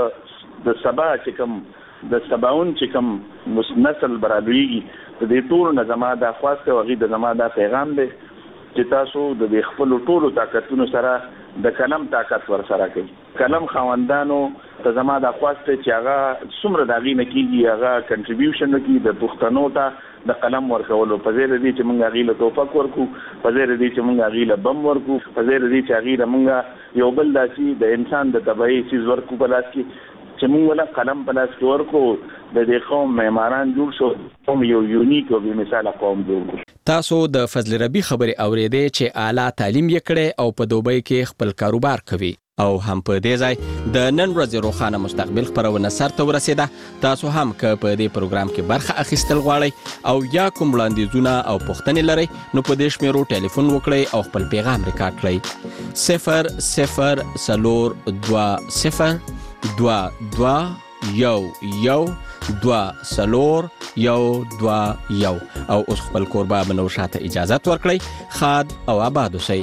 د سبا چې کوم د سباون چې کوم نسل برابرېږي د دې ټولو نه زما دا خواست او هغې د زما دا پیغام دی چې تاسو د دې خپلو ټولو طاقتونو سره د کلم طاقت ورسره کوي. کلم خاوندانو ته زما دا خواست دی چې هغه څومره د هغې نه کېږي هغه کنټریبیوشن وکړي د پښتنو ته د قلم ورکولو، په ځای د دې چې موږ هغې له توپک ورکړو، په ځای د دې چې موږ هغې له بم ورکړو، په ځای د دې چې هغې له موږ یو بل داسې د انسان د طبعي څیز ورکړو په لاس کې چې موږ له قلم په لاس کې ورکړو، د دې قوم معماران جوړ شو، قوم یو یونیک او بې مثاله قوم جوړ کړو. تاسو د فضل ربی خبري اوریدې چې اعلی تعلیم یې کړي او په دوبۍ کې خپل کاروبار کوي او هم په دې ځای د نن ورځې روښانه مستقبل خبرونه سرته ورسیده. تاسو هم که په دې پروګرام کې برخه اخیستل غواړئ او یا کوم وړاندیزونه او پوښتنې لرئ نو په دې شمیرو ټلیفون وکړئ او خپل پیغام ریکارډ کړئ 0002222 او اوس خپل کوربه بنو شاته اجازه ورکړئ. خاد او آباد اوسئ.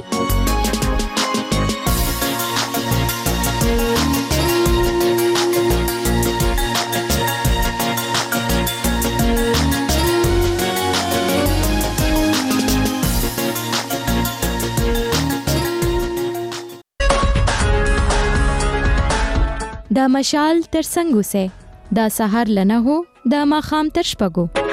د مشال تر څنګ اوسه د سحر لنه هو د ماخام تر شپږو